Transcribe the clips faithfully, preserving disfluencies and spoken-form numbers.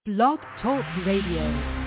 Blog Talk Radio.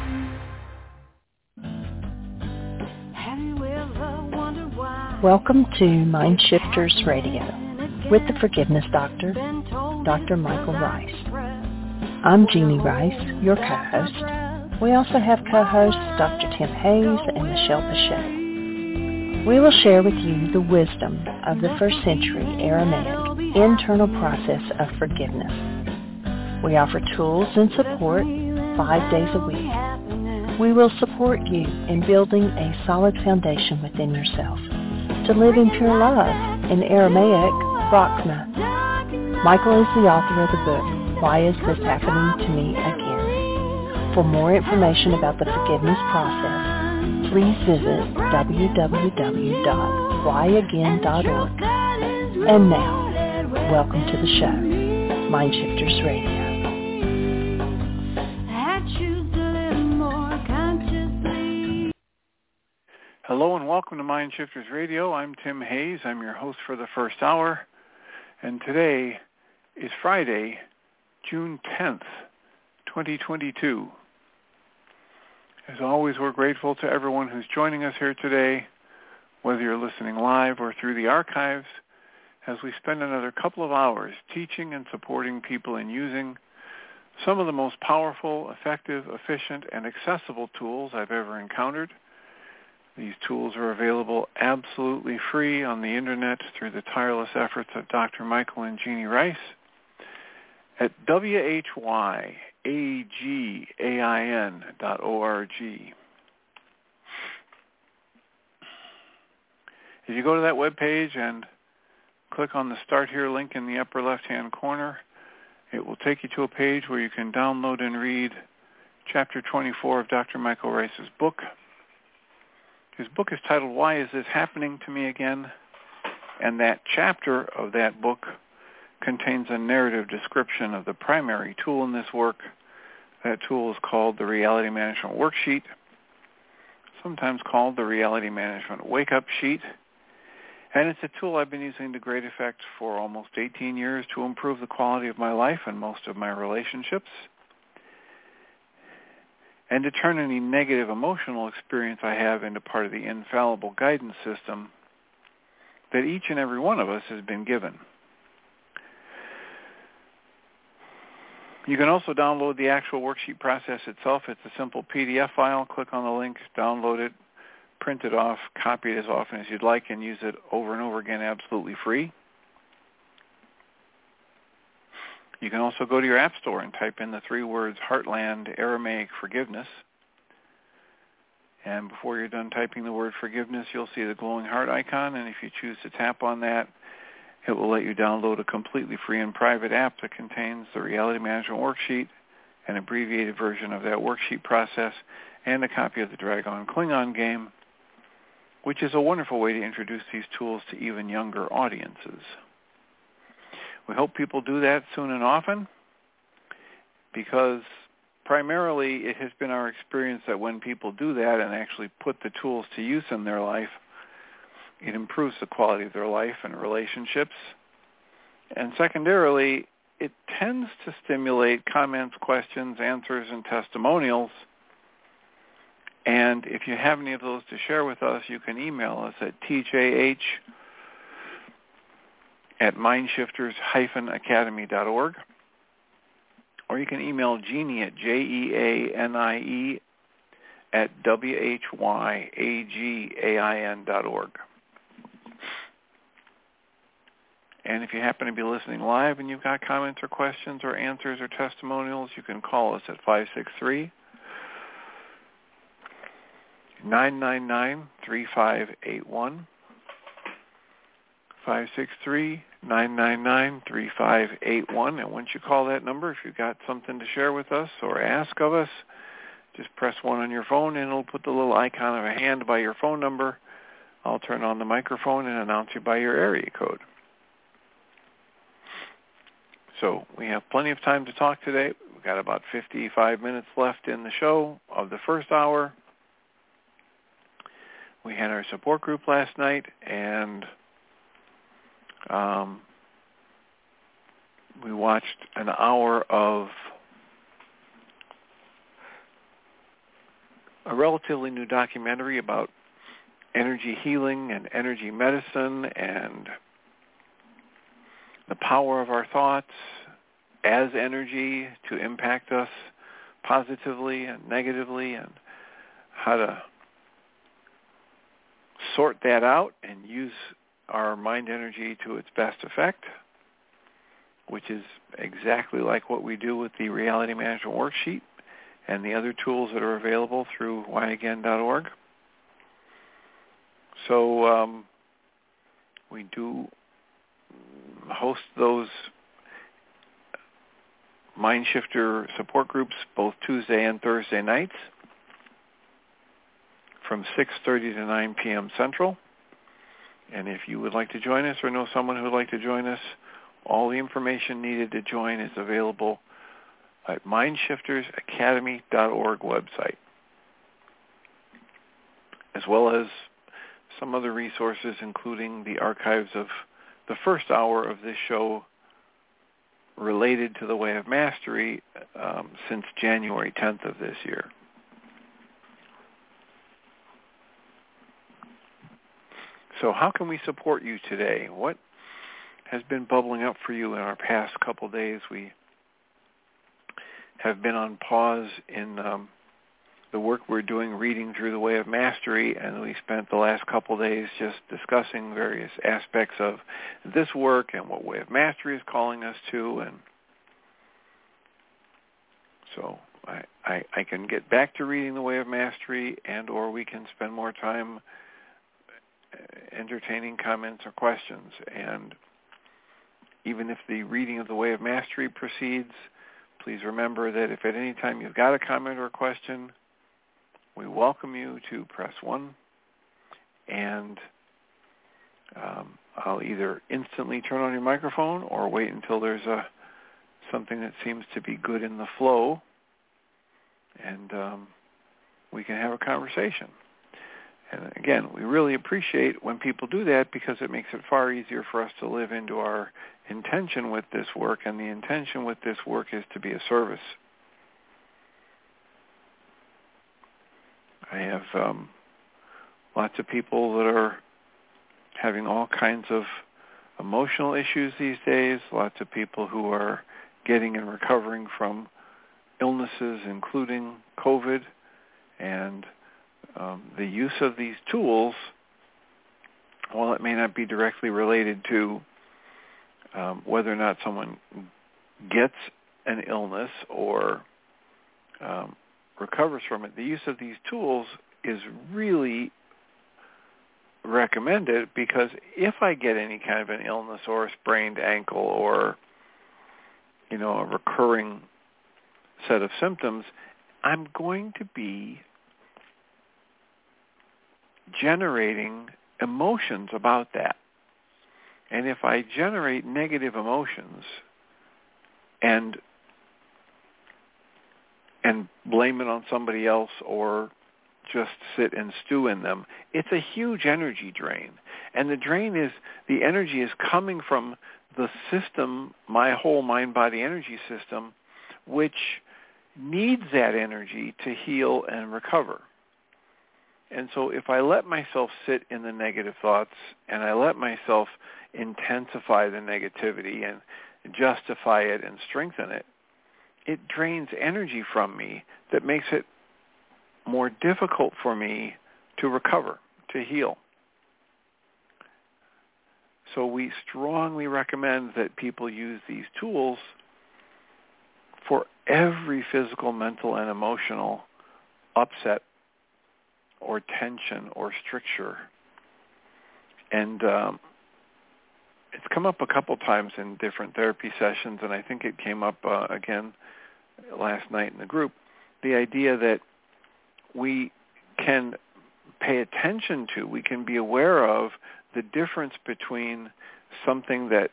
Welcome to Mind Shifters Radio with the Forgiveness Doctor, Doctor Michael Rice. I'm Jeannie Rice, your co-host. We also have co-hosts Doctor Tim Hayes and Michelle Bechet. We will share with you the wisdom of the first century Aramaic internal process of forgiveness. We offer tools and support five days a week. We will support you in building a solid foundation within yourself to live in pure love, in Aramaic, Rachna. Michael is the author of the book, Why Is This Happening to Me Again? For more information about the forgiveness process, please visit w w w dot why again dot org. And now, welcome to the show, Mind Shifters Radio. Hello and welcome to Mind Shifters Radio. I'm Tim Hayes. I'm your host for the first hour. And today is Friday, June tenth, twenty twenty-two. As always, we're grateful to everyone who's joining us here today, whether you're listening live or through the archives, as we spend another couple of hours teaching and supporting people in using some of the most powerful, effective, efficient, and accessible tools I've ever encountered. These tools are available absolutely free on the internet through the tireless efforts of Doctor Michael and Jeannie Rice at w h y a g a i n dot org. If you go to that webpage and click on the Start Here link in the upper left-hand corner, it will take you to a page where you can download and read Chapter twenty-four of Doctor Michael Rice's book. His book is titled, Why Is This Happening to Me Again? And that chapter of that book contains a narrative description of the primary tool in this work. That tool is called the Reality Management Worksheet, sometimes called the Reality Management Wake-Up Sheet. And it's a tool I've been using to great effect for almost eighteen years to improve the quality of my life and most of my relationships, and to turn any negative emotional experience I have into part of the infallible guidance system that each and every one of us has been given. You can also download the actual worksheet process itself. It's a simple P D F file. Click on the link, download it, print it off, copy it as often as you'd like, and use it over and over again absolutely free. You can also go to your app store and type in the three words Heartland Aramaic Forgiveness. And before you're done typing the word forgiveness, you'll see the glowing heart icon. And if you choose to tap on that, it will let you download a completely free and private app that contains the Reality Management Worksheet, an abbreviated version of that worksheet process, and a copy of the Dragon Klingon game, which is a wonderful way to introduce these tools to even younger audiences. We hope people do that soon and often, because primarily it has been our experience that when people do that and actually put the tools to use in their life, it improves the quality of their life and relationships. And secondarily, it tends to stimulate comments, questions, answers, and testimonials. And if you have any of those to share with us, you can email us at t j h at mindshifters dash academy dot org, or you can email Jeannie at J E A N I E at W H Y A G A I N dot org. And if you happen to be listening live and you've got comments or questions or answers or testimonials, you can call us at five six three, nine nine nine, three five eight one. five six three, nine nine nine, three five eight one. And once you call that number, if you've got something to share with us or ask of us, just press one on your phone and it'll put the little icon of a hand by your phone number. I'll turn on the microphone and announce you by your area code. So we have plenty of time to talk today. We've got about fifty-five minutes left in the show of the first hour. We had our support group last night, and um, we watched an hour of a relatively new documentary about energy healing and energy medicine and the power of our thoughts as energy to impact us positively and negatively, and how to sort that out and use our mind energy to its best effect, which is exactly like what we do with the Reality Management Worksheet and the other tools that are available through why again dot org. So um, we do host those Mind Shifter support groups both Tuesday and Thursday nights from six thirty to nine p.m. Central. And if you would like to join us or know someone who would like to join us, all the information needed to join is available at mind shifters academy dot org website, as well as some other resources, including the archives of the first hour of this show related to the Way of Mastery um, since January tenth of this year. So how can we support you today? What has been bubbling up for you in our past couple days? We have been on pause in um, the work we're doing reading through the Way of Mastery, and we spent the last couple days just discussing various aspects of this work and what Way of Mastery is calling us to. And so I, I, I can get back to reading the Way of Mastery, and or we can spend more time entertaining comments or questions. And even if the reading of the Way of Mastery proceeds, please remember that if at any time you've got a comment or a question, we welcome you to press one, and um, I'll either instantly turn on your microphone or wait until there's a something that seems to be good in the flow, and um, we can have a conversation. And again, we really appreciate when people do that, because it makes it far easier for us to live into our intention with this work, and the intention with this work is to be a service. I have um, lots of people that are having all kinds of emotional issues these days, lots of people who are getting and recovering from illnesses, including COVID, and um, the use of these tools, while it may not be directly related to um, whether or not someone gets an illness or um, recovers from it, the use of these tools is really recommended, because if I get any kind of an illness or a sprained ankle or, you know, a recurring set of symptoms, I'm going to be generating emotions about that. And if I generate negative emotions and and blame it on somebody else or just sit and stew in them, it's a huge energy drain. And the drain is, the energy is coming from the system, my whole mind-body energy system, which needs that energy to heal and recover. And so if I let myself sit in the negative thoughts and I let myself intensify the negativity and justify it and strengthen it, it drains energy from me that makes it more difficult for me to recover, to heal. So we strongly recommend that people use these tools for every physical, mental, and emotional upset or tension or stricture. And um, it's come up a couple times in different therapy sessions, and I think it came up uh, again last night in the group, the idea that we can pay attention to, we can be aware of the difference between something that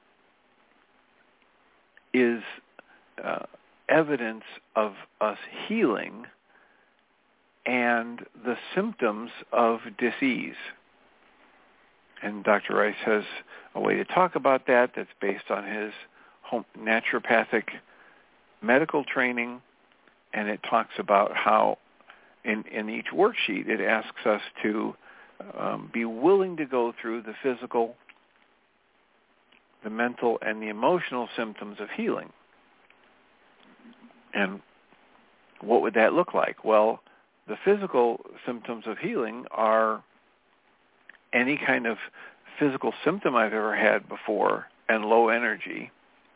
is uh, evidence of us healing and the symptoms of disease. And Doctor Rice has a way to talk about that that's based on his home naturopathic medical training, and it talks about how in, in each worksheet, it asks us to um, be willing to go through the physical, the mental, and the emotional symptoms of healing. And what would that look like? Well, the physical symptoms of healing are any kind of physical symptom I've ever had before and low energy.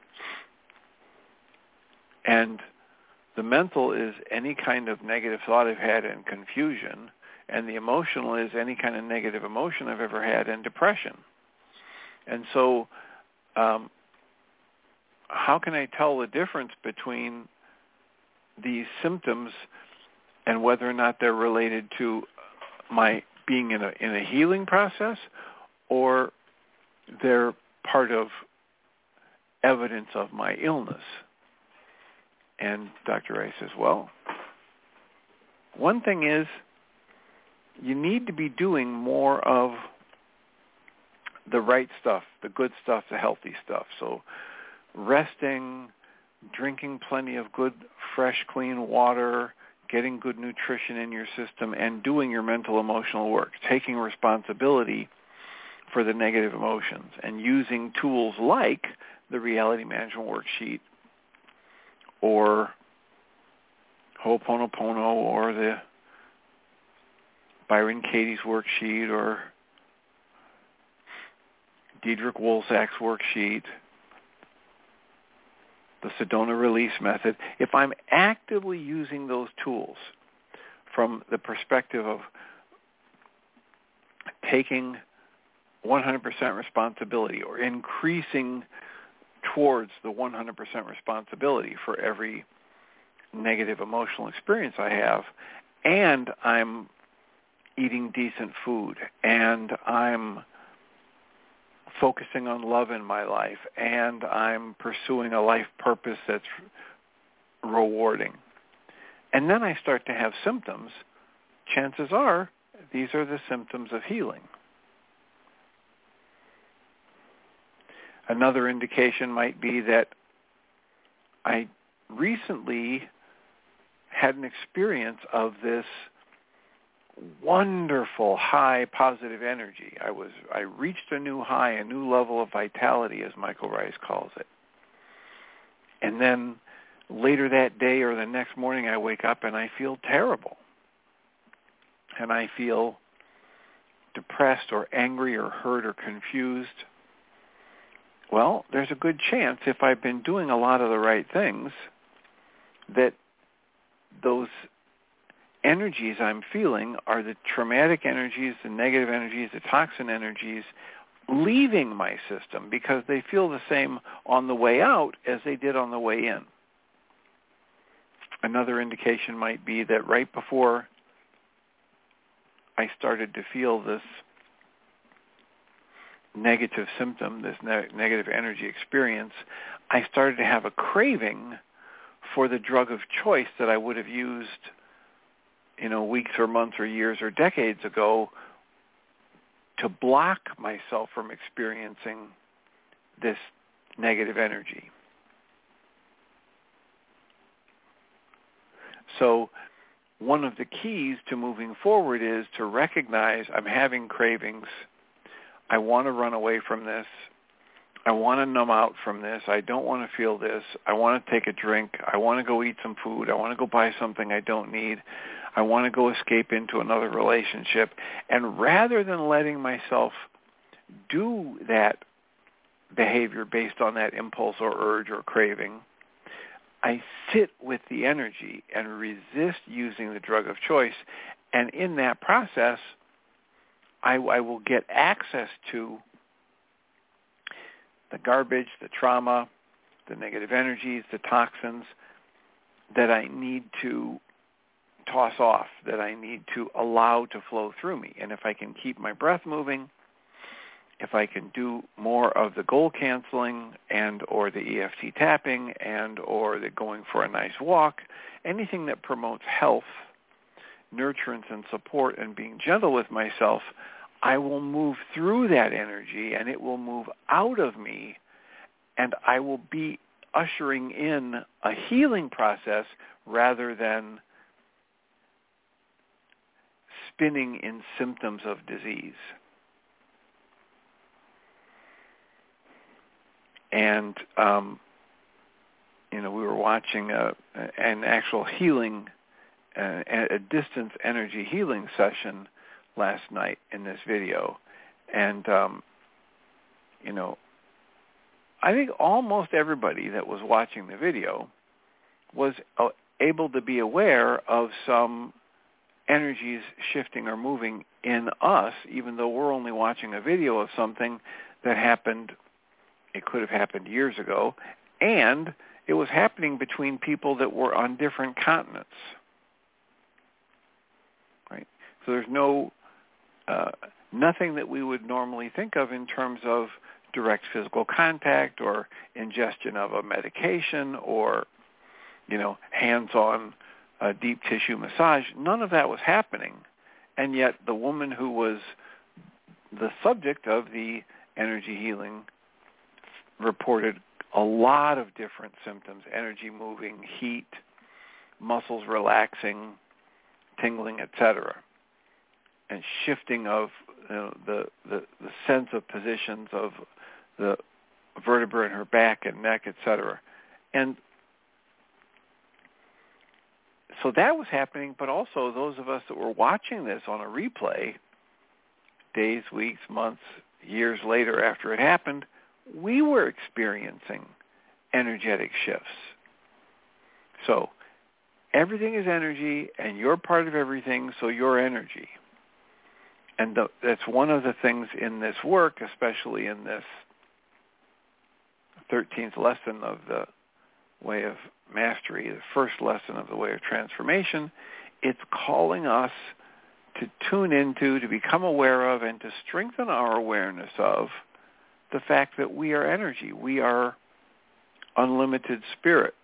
And the mental is any kind of negative thought I've had and confusion. And the emotional is any kind of negative emotion I've ever had and depression. And so um, how can I tell the difference between these symptoms and whether or not they're related to my being in a in a healing process, or they're part of evidence of my illness? And Doctor Rice says, well, one thing is you need to be doing more of the right stuff, the good stuff, the healthy stuff. So resting, drinking plenty of good, fresh, clean water, getting good nutrition in your system, and doing your mental, emotional work, taking responsibility for the negative emotions, and using tools like the Reality Management Worksheet or Ho'oponopono or the Byron Katie's worksheet or Diederik Wolzak's worksheet, the Sedona release method. If I'm actively using those tools from the perspective of taking one hundred percent responsibility or increasing towards the one hundred percent responsibility for every negative emotional experience I have, and I'm eating decent food, and I'm focusing on love in my life, and I'm pursuing a life purpose that's rewarding, and then I start to have symptoms, chances are these are the symptoms of healing. Another indication might be that I recently had an experience of this wonderful high positive energy. I was I reached a new high, a new level of vitality, as Michael Rice calls it. And then later that day or the next morning I wake up and I feel terrible. And I feel depressed or angry or hurt or confused. Well, there's a good chance if I've been doing a lot of the right things that those energies I'm feeling are the traumatic energies, the negative energies, the toxin energies leaving my system, because they feel the same on the way out as they did on the way in. Another indication might be that right before I started to feel this negative symptom, this ne- negative energy experience, I started to have a craving for the drug of choice that I would have used, you know, weeks or months or years or decades ago to block myself from experiencing this negative energy. So one of the keys to moving forward is to recognize I'm having cravings. I want to run away from this. I want to numb out from this. I don't want to feel this. I want to take a drink. I want to go eat some food. I want to go buy something I don't need. I want to go escape into another relationship. And rather than letting myself do that behavior based on that impulse or urge or craving, I sit with the energy and resist using the drug of choice. And in that process, I, I will get access to the garbage, the trauma, the negative energies, the toxins that I need to toss off, that I need to allow to flow through me. And if I can keep my breath moving, if I can do more of the goal canceling and or the E F T tapping and or the going for a nice walk, anything that promotes health, nurturance and support and being gentle with myself, I will move through that energy and it will move out of me, and I will be ushering in a healing process rather than spinning in symptoms of disease. And, um, you know, we were watching a, an actual healing, uh, a distance energy healing session last night in this video. And, um, you know, I think almost everybody that was watching the video was uh, able to be aware of some energies shifting or moving in us, even though we're only watching a video of something that happened. It could have happened years ago, and it was happening between people that were on different continents. Right? So there's no uh, nothing that we would normally think of in terms of direct physical contact or ingestion of a medication or, you know, hands-on uh, deep tissue massage. None of that was happening, and yet the woman who was the subject of the energy healing reported a lot of different symptoms: energy moving, heat, muscles relaxing, tingling, et cetera, and shifting of you know, the, the the sense of positions of the vertebrae in her back and neck, et cetera. And so that was happening, but also those of us that were watching this on a replay, days, weeks, months, years later after it happened, we were experiencing energetic shifts. So everything is energy, and you're part of everything, so you're energy. And the, that's one of the things in this work, especially in this thirteenth lesson of the Way of Mastery, the first lesson of the Way of Transformation. It's calling us to tune into, to become aware of, and to strengthen our awareness of the fact that we are energy. We are unlimited spirit.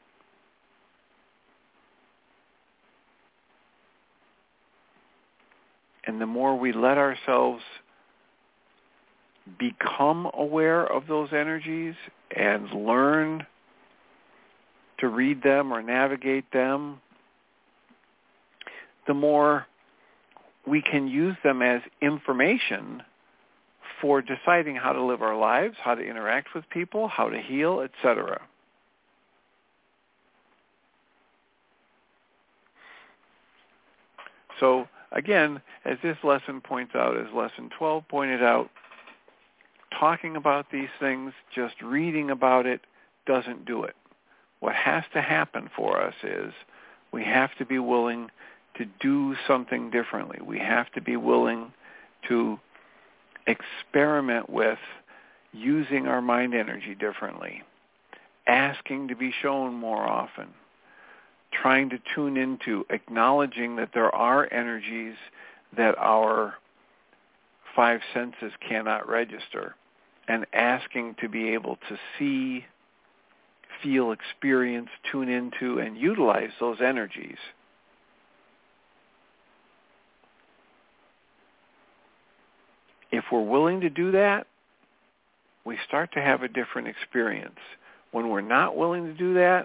And the more we let ourselves become aware of those energies and learn to read them or navigate them, the more we can use them as information for deciding how to live our lives, how to interact with people, how to heal, et cetera. So again, as this lesson points out, as lesson twelve pointed out, talking about these things, just reading about it, doesn't do it. What has to happen for us is we have to be willing to do something differently. We have to be willing to experiment with using our mind energy differently, asking to be shown more often, trying to tune into, acknowledging that there are energies that our five senses cannot register, and asking to be able to see, feel, experience, tune into, and utilize those energies. If we're willing to do that, we start to have a different experience. When we're not willing to do that,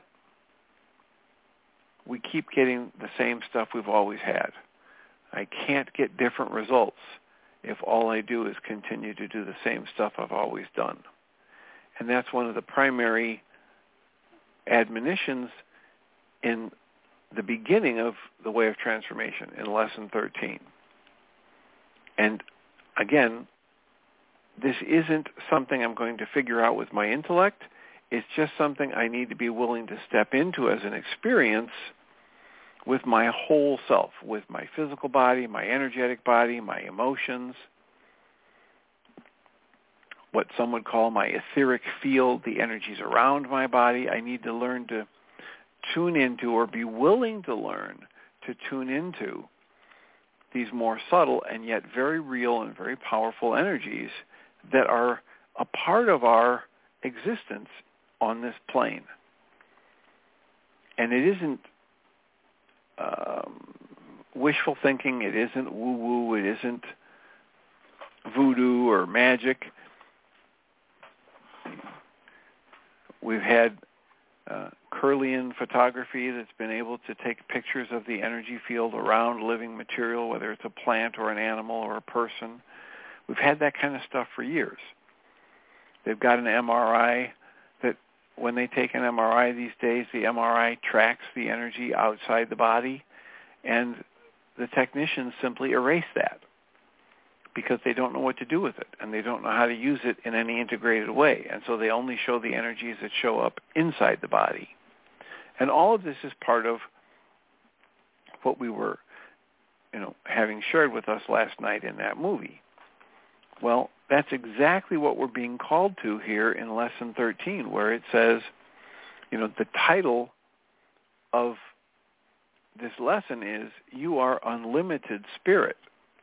we keep getting the same stuff we've always had. I can't get different results if all I do is continue to do the same stuff I've always done. And that's one of the primary admonitions in the beginning of the Way of Transformation in Lesson thirteen. And again, this isn't something I'm going to figure out with my intellect. It's just something I need to be willing to step into as an experience with my whole self, with my physical body, my energetic body, my emotions, what some would call my etheric field, the energies around my body. I need to learn to tune into, or be willing to learn to tune into, these more subtle and yet very real and very powerful energies that are a part of our existence on this plane. And it isn't um, wishful thinking, it isn't woo-woo, it isn't voodoo or magic. We've had uh, Kirlian photography that's been able to take pictures of the energy field around living material, whether it's a plant or an animal or a person. We've had that kind of stuff for years. They've got an M R I that when they take an M R I these days, the M R I tracks the energy outside the body, and the technicians simply erase that because they don't know what to do with it, and they don't know how to use it in any integrated way. And so they only show the energies that show up inside the body. And all of this is part of what we were, you know, having shared with us last night in that movie. Well, that's exactly what we're being called to here in Lesson thirteen, where it says, you know, the title of this lesson is, You Are Unlimited Spirit.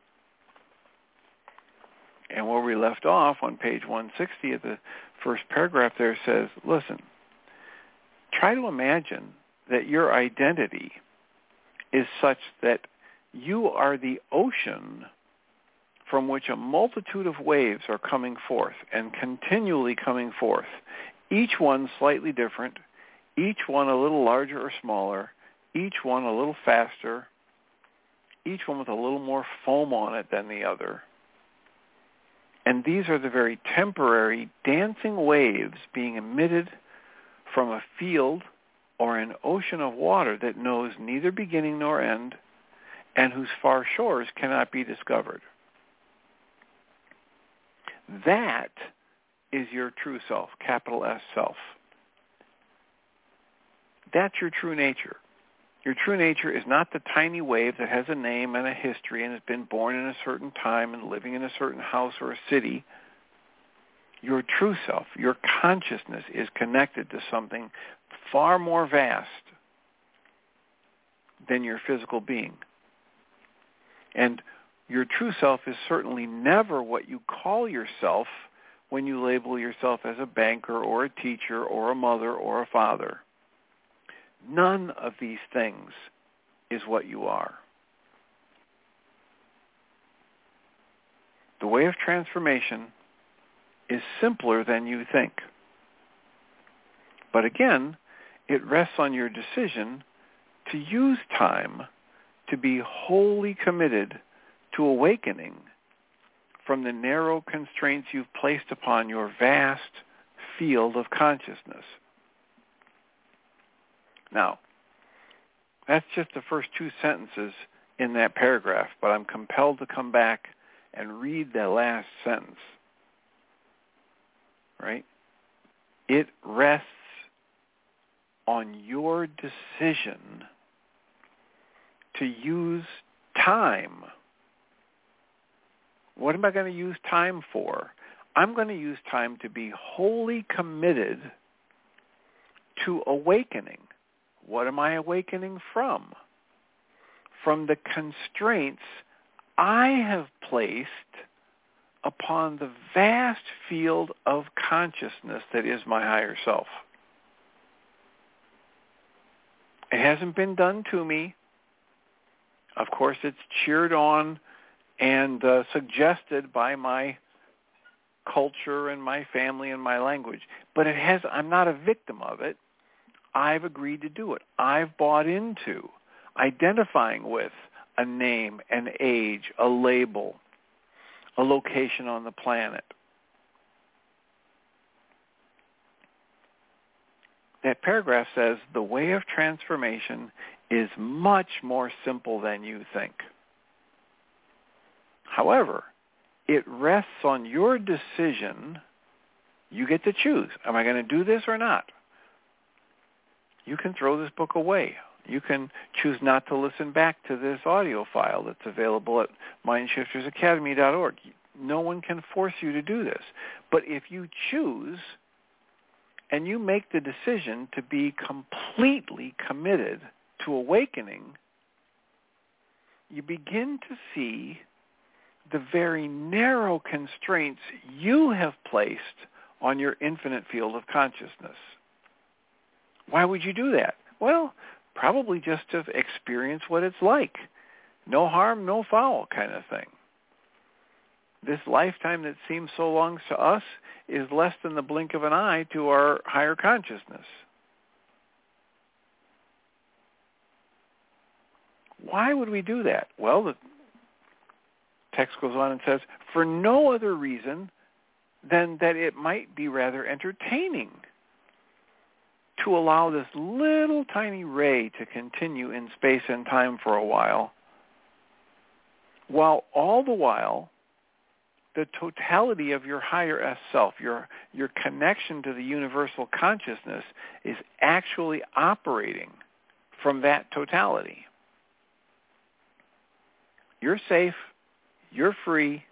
And where we left off on page one sixty of the first paragraph there says, listen, try to imagine that your identity is such that you are the ocean from which a multitude of waves are coming forth and continually coming forth, each one slightly different, each one a little larger or smaller, each one a little faster, each one with a little more foam on it than the other. And these are the very temporary dancing waves being emitted from a field or an ocean of water that knows neither beginning nor end and whose far shores cannot be discovered. That is your true self, capital S self. That's your true nature. Your true nature is not the tiny wave that has a name and a history and has been born in a certain time and living in a certain house or a city. Your true self, your consciousness, is connected to something far more vast than your physical being. And your true self is certainly never what you call yourself when you label yourself as a banker or a teacher or a mother or a father. None of these things is what you are. The way of transformation is simpler than you think. But again, it rests on your decision to use time to be wholly committed to awakening from the narrow constraints you've placed upon your vast field of consciousness. Now, that's just the first two sentences in that paragraph, but I'm compelled to come back and read the last sentence. Right? It rests on your decision to use time. What am I going to use time for? I'm going to use time to be wholly committed to awakening. What am I awakening from? From the constraints I have placed upon the vast field of consciousness that is my higher self. It hasn't been done to me. Of course, it's cheered on and uh, suggested by my culture and my family and my language. But it has. I'm not a victim of it. I've agreed to do it. I've bought into identifying with a name, an age, a label, a location on the planet. That paragraph says the way of transformation is much more simple than you think. However, it rests on your decision. You get to choose. Am I going to do this or not? You can throw this book away. You can choose not to listen back to this audio file that's available at mind shifters academy dot org. No one can force you to do this. But if you choose and you make the decision to be completely committed to awakening, you begin to see the very narrow constraints you have placed on your infinite field of consciousness. Why would you do that? Well, probably just to experience what it's like. No harm, no foul kind of thing. This lifetime that seems so long to us is less than the blink of an eye to our higher consciousness. Why would we do that? Well, the text goes on and says, for no other reason than that it might be rather entertaining to allow this little tiny ray to continue in space and time for a while, while all the while the totality of your higher S self, your, your connection to the universal consciousness, is actually operating from that totality. You're safe. You're free.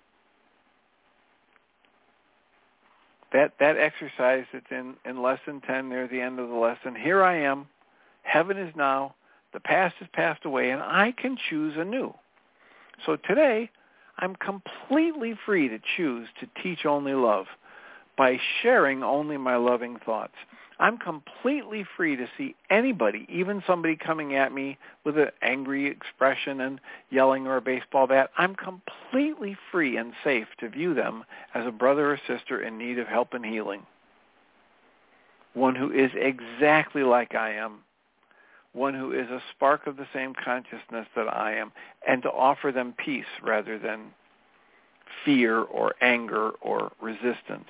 That that exercise that's in, in lesson ten near the end of the lesson, here I am, heaven is now, the past has passed away, and I can choose anew. So today, I'm completely free to choose to teach only love by sharing only my loving thoughts. I'm completely free to see anybody, even somebody coming at me with an angry expression and yelling or a baseball bat. I'm completely free and safe to view them as a brother or sister in need of help and healing. One who is exactly like I am. One who is a spark of the same consciousness that I am, and to offer them peace rather than fear or anger or resistance.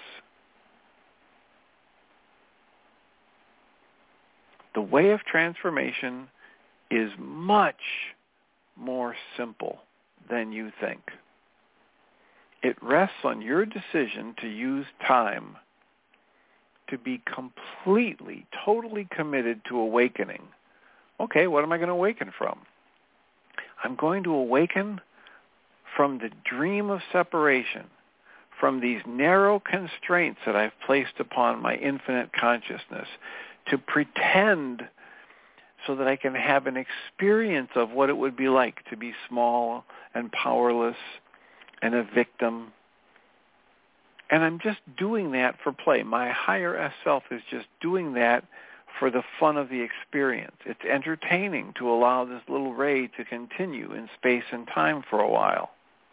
The way of transformation is much more simple than you think. It rests on your decision to use time to be completely, totally committed to awakening. Okay, what am I going to awaken from? I'm going to awaken from the dream of separation, from these narrow constraints that I've placed upon my infinite consciousness, to pretend so that I can have an experience of what it would be like to be small and powerless and a victim. And I'm just doing that for play. My higher S self is just doing that for the fun of the experience. It's entertaining to allow this little ray to continue in space and time for a while.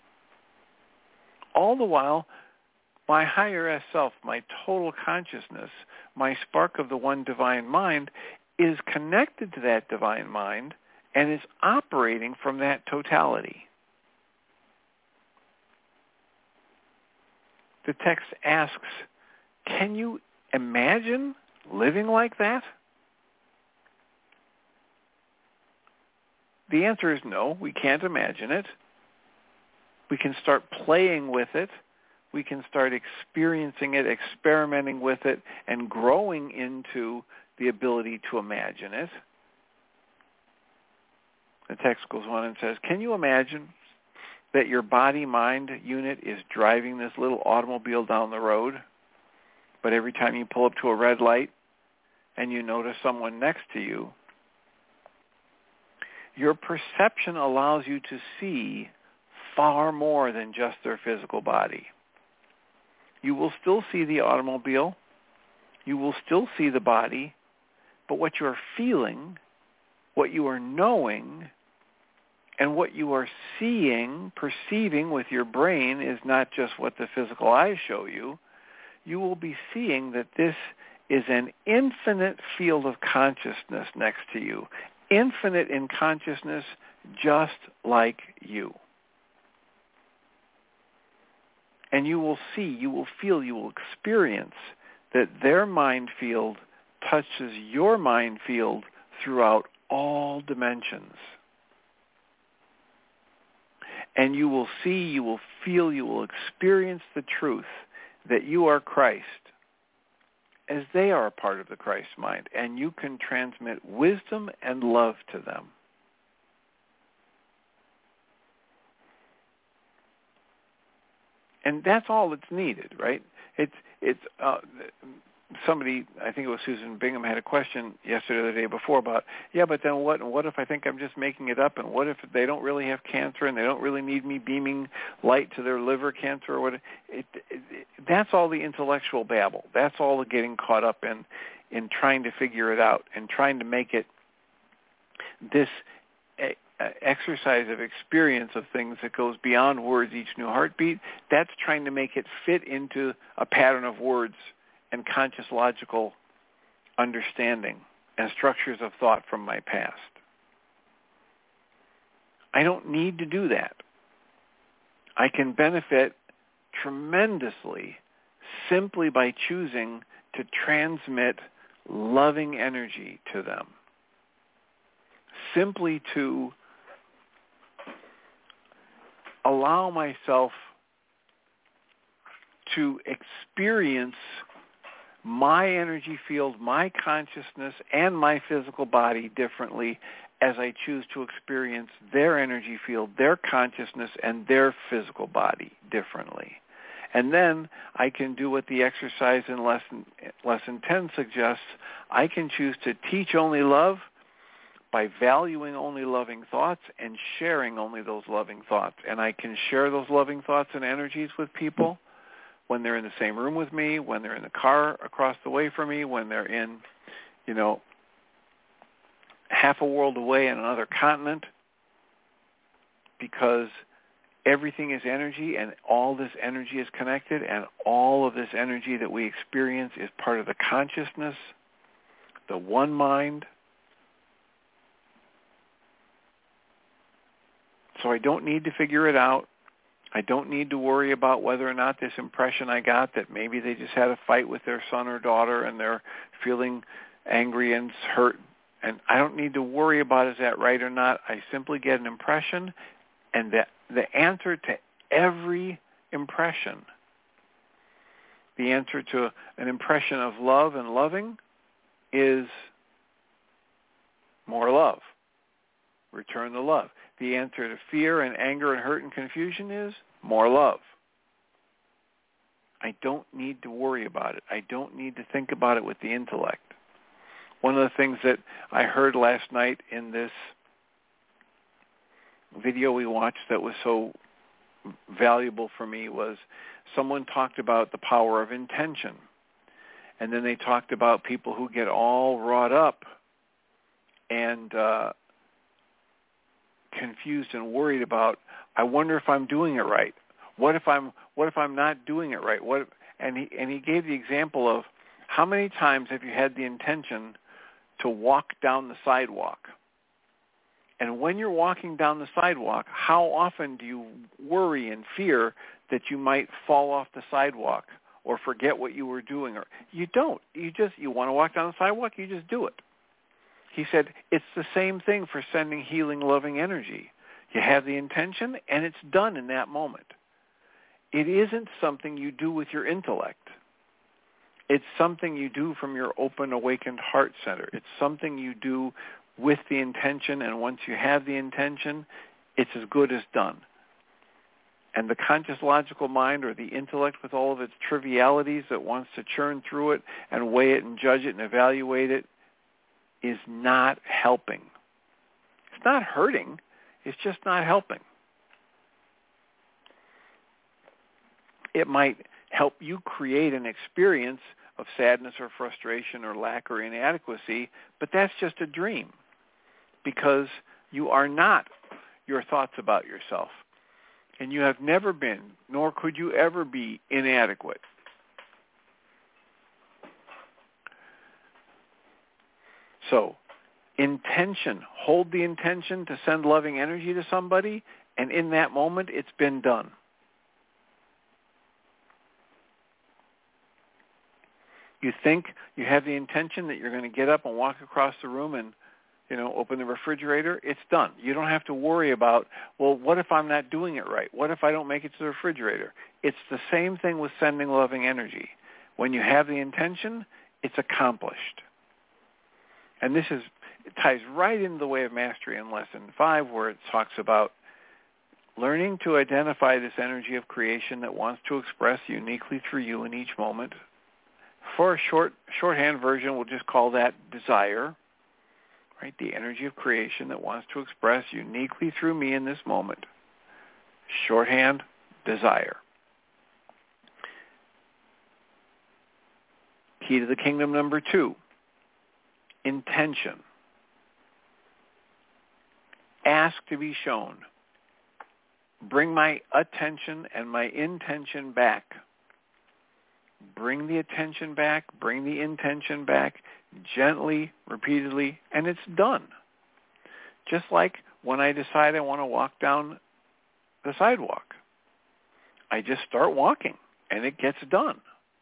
All the while, my higher S self, my total consciousness, my spark of the one divine mind, is connected to that divine mind and is operating from that totality. The text asks, can you imagine living like that? The answer is no, we can't imagine it. We can start playing with it. We can start experiencing it, experimenting with it, and growing into the ability to imagine it. The text goes on and says, can you imagine that your body-mind unit is driving this little automobile down the road, but every time you pull up to a red light and you notice someone next to you, your perception allows you to see far more than just their physical body. You will still see the automobile. You will still see the body. But what you are feeling, what you are knowing, and what you are seeing, perceiving with your brain is not just what the physical eyes show you. You will be seeing that this is an infinite field of consciousness next to you. Infinite in consciousness, just like you. And you will see, you will feel, you will experience that their mind field touches your mind field throughout all dimensions. And you will see, you will feel, you will experience the truth that you are Christ as they are a part of the Christ mind, and you can transmit wisdom and love to them. And that's all that's needed, right? It's it's uh, somebody, I think it was Susan Bingham, had a question yesterday or the day before about, yeah, but then what? What if I think I'm just making it up? And what if they don't really have cancer and they don't really need me beaming light to their liver cancer or what? It, it, it, that's all the intellectual babble. That's all the getting caught up in in trying to figure it out and trying to make it this a, a exercise of experience of things that goes beyond words each new heartbeat. That's trying to make it fit into a pattern of words and conscious logical understanding and structures of thought from my past. I don't need to do that. I can benefit tremendously simply by choosing to transmit loving energy to them. Simply to allow myself to experience my energy field, my consciousness, and my physical body differently as I choose to experience their energy field, their consciousness, and their physical body differently. And then I can do what the exercise in lesson, lesson ten suggests. I can choose to teach only love by valuing only loving thoughts and sharing only those loving thoughts. And I can share those loving thoughts and energies with people when they're in the same room with me, when they're in the car across the way from me, when they're in, you know, half a world away in another continent, because everything is energy and all this energy is connected, and all of this energy that we experience is part of the consciousness, the one mind. So I don't need to figure it out. I don't need to worry about whether or not this impression I got that maybe they just had a fight with their son or daughter and they're feeling angry and hurt. And I don't need to worry about is that right or not. I simply get an impression, and the, the answer to every impression, the answer to an impression of love and loving is more love. Return the love. The answer to fear and anger and hurt and confusion is more love. I don't need to worry about it. I don't need to think about it with the intellect. One of the things that I heard last night in this video we watched that was so valuable for me was someone talked about the power of intention. And then they talked about people who get all wrought up and uh, confused and worried about, I wonder if I'm doing it right. What if I'm what if I'm not doing it right? What if, and he and he gave the example of how many times have you had the intention to walk down the sidewalk? And when you're walking down the sidewalk, how often do you worry and fear that you might fall off the sidewalk or forget what you were doing? Or you don't. You just you want to walk down the sidewalk, you just do it. He said it's the same thing for sending healing, loving energy. You have the intention, and it's done in that moment. It isn't something you do with your intellect. It's something you do from your open, awakened heart center. It's something you do with the intention, and once you have the intention, it's as good as done. And the conscious logical mind, or the intellect with all of its trivialities that wants to churn through it and weigh it and judge it and evaluate it, is not helping. It's not hurting. It's just not helping. It might help you create an experience of sadness or frustration or lack or inadequacy, but that's just a dream, because you are not your thoughts about yourself. And you have never been, nor could you ever be, inadequate. So, intention. Hold the intention to send loving energy to somebody, and in that moment, it's been done. You think you have the intention that you're going to get up and walk across the room and, you know, open the refrigerator. It's done. You don't have to worry about, well, what if I'm not doing it right? What if I don't make it to the refrigerator? It's the same thing with sending loving energy. When you have the intention, it's accomplished. And this is, it ties right into the way of mastery in lesson five, where it talks about learning to identify this energy of creation that wants to express uniquely through you in each moment. For a short shorthand version, we'll just call that desire, right? The energy of creation that wants to express uniquely through me in this moment. Shorthand, desire. Key to the kingdom number two, intention. Ask to be shown. Bring my attention and my intention back. Bring the attention back, bring the intention back, gently, repeatedly, and it's done. Just like when I decide I want to walk down the sidewalk. I just start walking, and it gets done.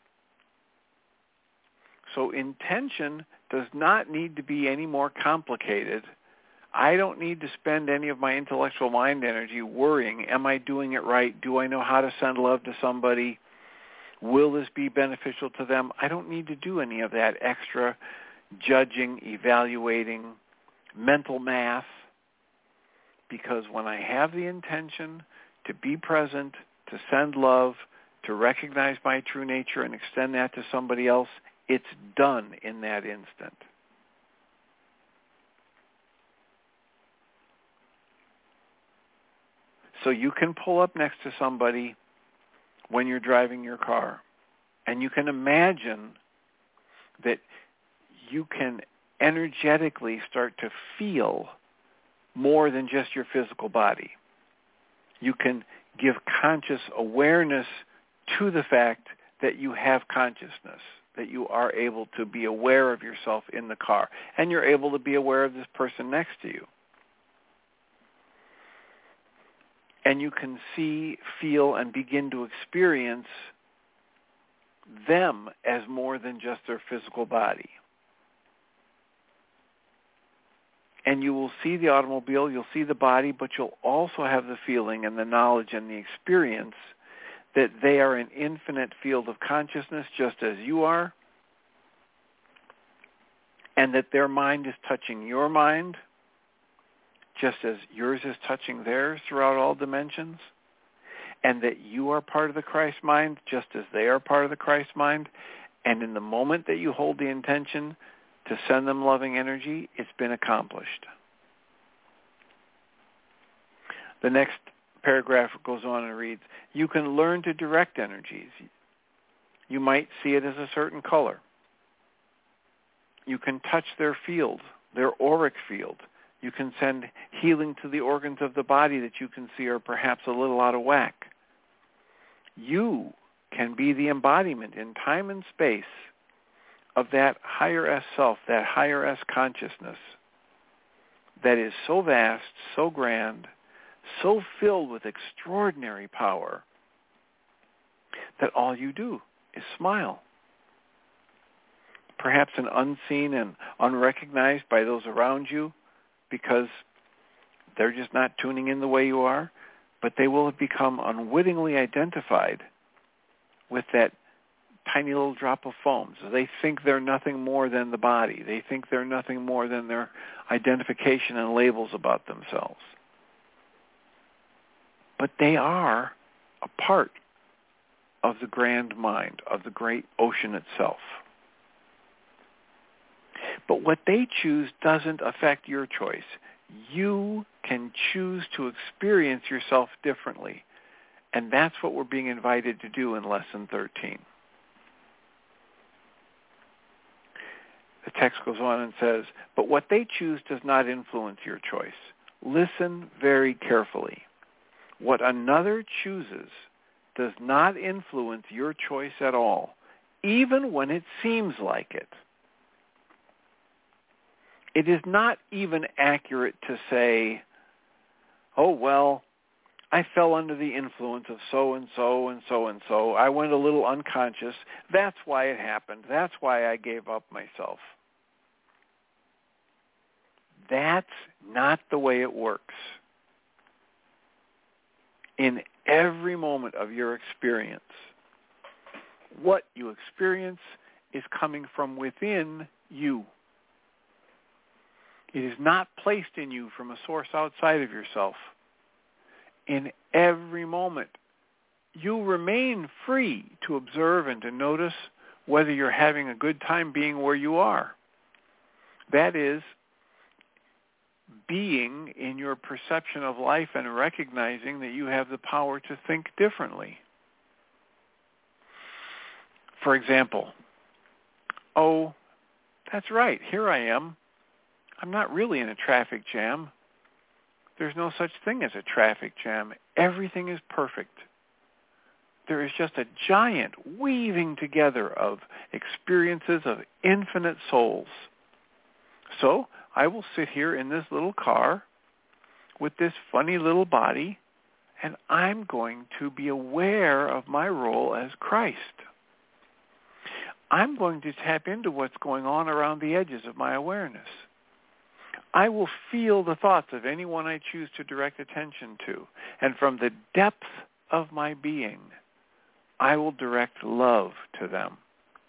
So intention does not need to be any more complicated. I don't need to spend any of my intellectual mind energy worrying, am I doing it right? Do I know how to send love to somebody? Will this be beneficial to them? I don't need to do any of that extra judging, evaluating, mental math, because when I have the intention to be present, to send love, to recognize my true nature and extend that to somebody else, it's done in that instant. So you can pull up next to somebody when you're driving your car, and you can imagine that you can energetically start to feel more than just your physical body. You can give conscious awareness to the fact that you have consciousness, that you are able to be aware of yourself in the car, and you're able to be aware of this person next to you. And you can see, feel, and begin to experience them as more than just their physical body. And you will see the automobile, you'll see the body, but you'll also have the feeling and the knowledge and the experience that they are an infinite field of consciousness just as you are, and that their mind is touching your mind just as yours is touching theirs throughout all dimensions, and that you are part of the Christ mind just as they are part of the Christ mind, and in the moment that you hold the intention to send them loving energy, it's been accomplished. The next paragraph goes on and reads, you can learn to direct energies. You might see it as a certain color. You can touch their field, their auric field. You can send healing to the organs of the body that you can see are perhaps a little out of whack. You can be the embodiment in time and space of that higher S self, that higher S consciousness that is so vast, so grand, so filled with extraordinary power that all you do is smile. Perhaps an unseen and unrecognized by those around you because they're just not tuning in the way you are, but they will have become unwittingly identified with that tiny little drop of foam. So they think they're nothing more than the body. They think they're nothing more than their identification and labels about themselves. But they are a part of the grand mind, of the great ocean itself. But what they choose doesn't affect your choice. You can choose to experience yourself differently. And that's what we're being invited to do in Lesson thirteen. The text goes on and says, but what they choose does not influence your choice. Listen very carefully. What another chooses does not influence your choice at all, even when it seems like it. It is not even accurate to say, oh, well, I fell under the influence of so-and-so and so-and-so. I went a little unconscious. That's why it happened. That's why I gave up myself. That's not the way it works. In every moment of your experience, what you experience is coming from within you. It is not placed in you from a source outside of yourself. In every moment, you remain free to observe and to notice whether you're having a good time being where you are. That is, being in your perception of life and recognizing that you have the power to think differently. For example, oh, that's right, here I am. I'm not really in a traffic jam. There's no such thing as a traffic jam. Everything is perfect. There is just a giant weaving together of experiences of infinite souls. So I will sit here in this little car with this funny little body, and I'm going to be aware of my role as Christ. I'm going to tap into what's going on around the edges of my awareness. I will feel the thoughts of anyone I choose to direct attention to, and from the depth of my being, I will direct love to them.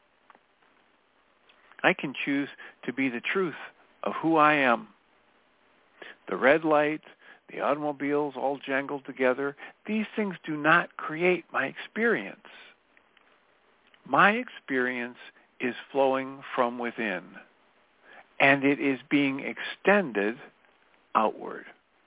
I can choose to be the truth of who I am. The red light, the automobiles all jangled together, these things do not create my experience. My experience is flowing from within, and it is being extended outward.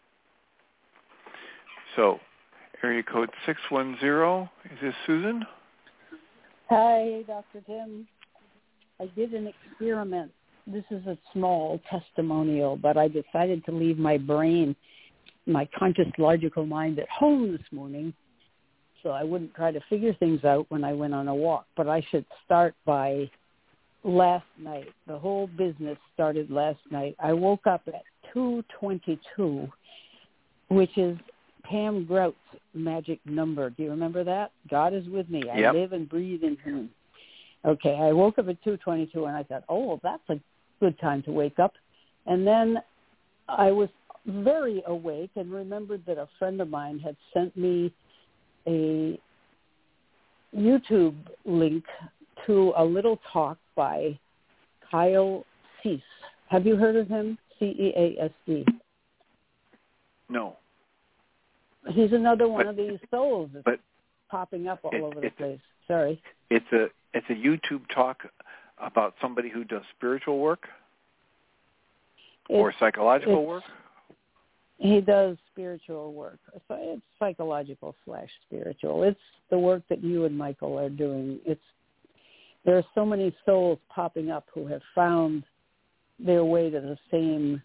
So, area code six one zero, is this Susan? Hi, Doctor Tim. I did an experiment. This is a small testimonial, but I decided to leave my brain, my conscious logical mind at home this morning, so I wouldn't try to figure things out when I went on a walk. But I should start by last night. The whole business started last night. I woke up at two twenty-two, which is Pam Grout's magic number. Do you remember that? God is with me. I yep. live and breathe in him. Okay, I woke up at two twenty-two, and I thought, oh, well, that's a good time to wake up. And then I was very awake and remembered that a friend of mine had sent me a YouTube link to a little talk by Kyle Cease. Have you heard of him? C E A S D. No. He's another one but, of these souls that's but popping up all it, over the it, place. Sorry. It's a it's a YouTube talk about somebody who does spiritual work it's, or psychological it's, work. He does spiritual work. So it's psychological slash spiritual. It's the work that you and Michael are doing. It's there are so many souls popping up who have found their way to the same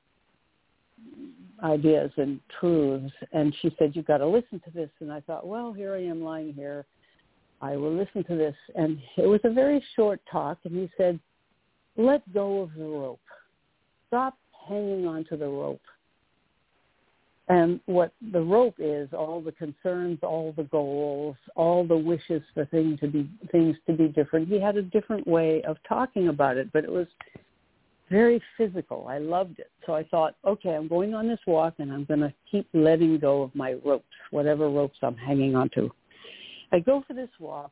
ideas and truths. And she said, you've got to listen to this. And I thought, well, here I am lying here. I will listen to this. And it was a very short talk. And he said, let go of the rope. Stop hanging on to the rope. And what the rope is, all the concerns, all the goals, all the wishes for things to be things to be different. He had a different way of talking about it, but it was very physical. I loved it. So I thought, okay, I'm going on this walk, and I'm going to keep letting go of my ropes, whatever ropes I'm hanging onto. I go for this walk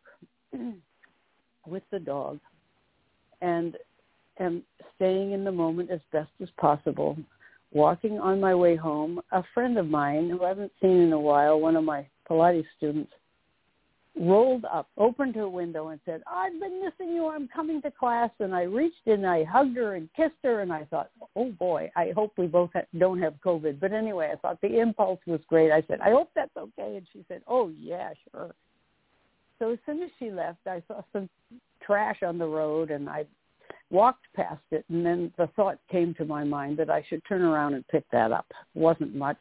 with the dog and am staying in the moment as best as possible. Walking on my way home, a friend of mine who I haven't seen in a while, one of my Pilates students, rolled up, opened her window and said, I've been missing you. I'm coming to class. And I reached in, I hugged her and kissed her. And I thought, oh, boy, I hope we both ha- don't have COVID. But anyway, I thought the impulse was great. I said, I hope that's okay. And she said, oh, yeah, sure. So as soon as she left, I saw some trash on the road, and I walked past it, and then the thought came to my mind that I should turn around and pick that up. It wasn't much.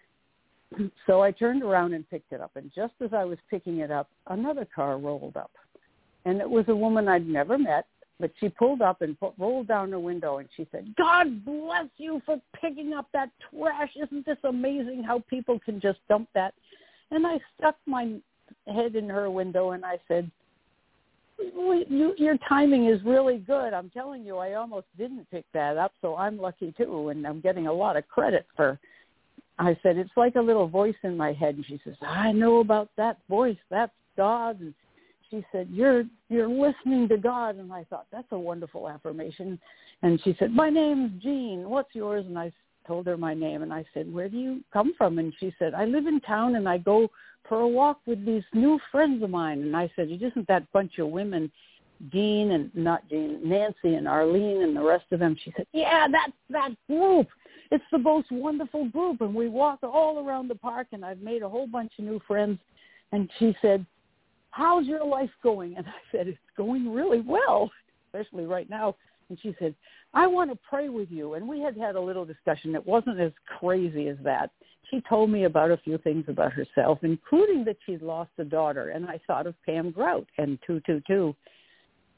So I turned around and picked it up, and just as I was picking it up, another car rolled up. And it was a woman I'd never met, but she pulled up and put, rolled down her window, and she said, God bless you for picking up that trash. Isn't this amazing how people can just dump that? And I stuck my head in her window, and I said, well, you, your timing is really good. I'm telling you, I almost didn't pick that up, so I'm lucky too, and I'm getting a lot of credit for. I said, it's like a little voice in my head, and she says, I know about that voice. That's God. And she said, you're you're listening to God. And I thought, that's a wonderful affirmation. And she said, my name's Jean. What's yours? And I told her my name, and I said, where do you come from? And she said, I live in town, and I go for a walk with these new friends of mine. And I said, it isn't that bunch of women, Jean and not Jean, Nancy and Arlene and the rest of them. She said, yeah, that's that group. It's the most wonderful group. And we walk all around the park, and I've made a whole bunch of new friends. And she said, how's your life going? And I said, it's going really well, especially right now. And she said, I want to pray with you. And we had had a little discussion. It wasn't as crazy as that. She told me about a few things about herself, including that she'd lost a daughter. And I thought of Pam Grout and two two two.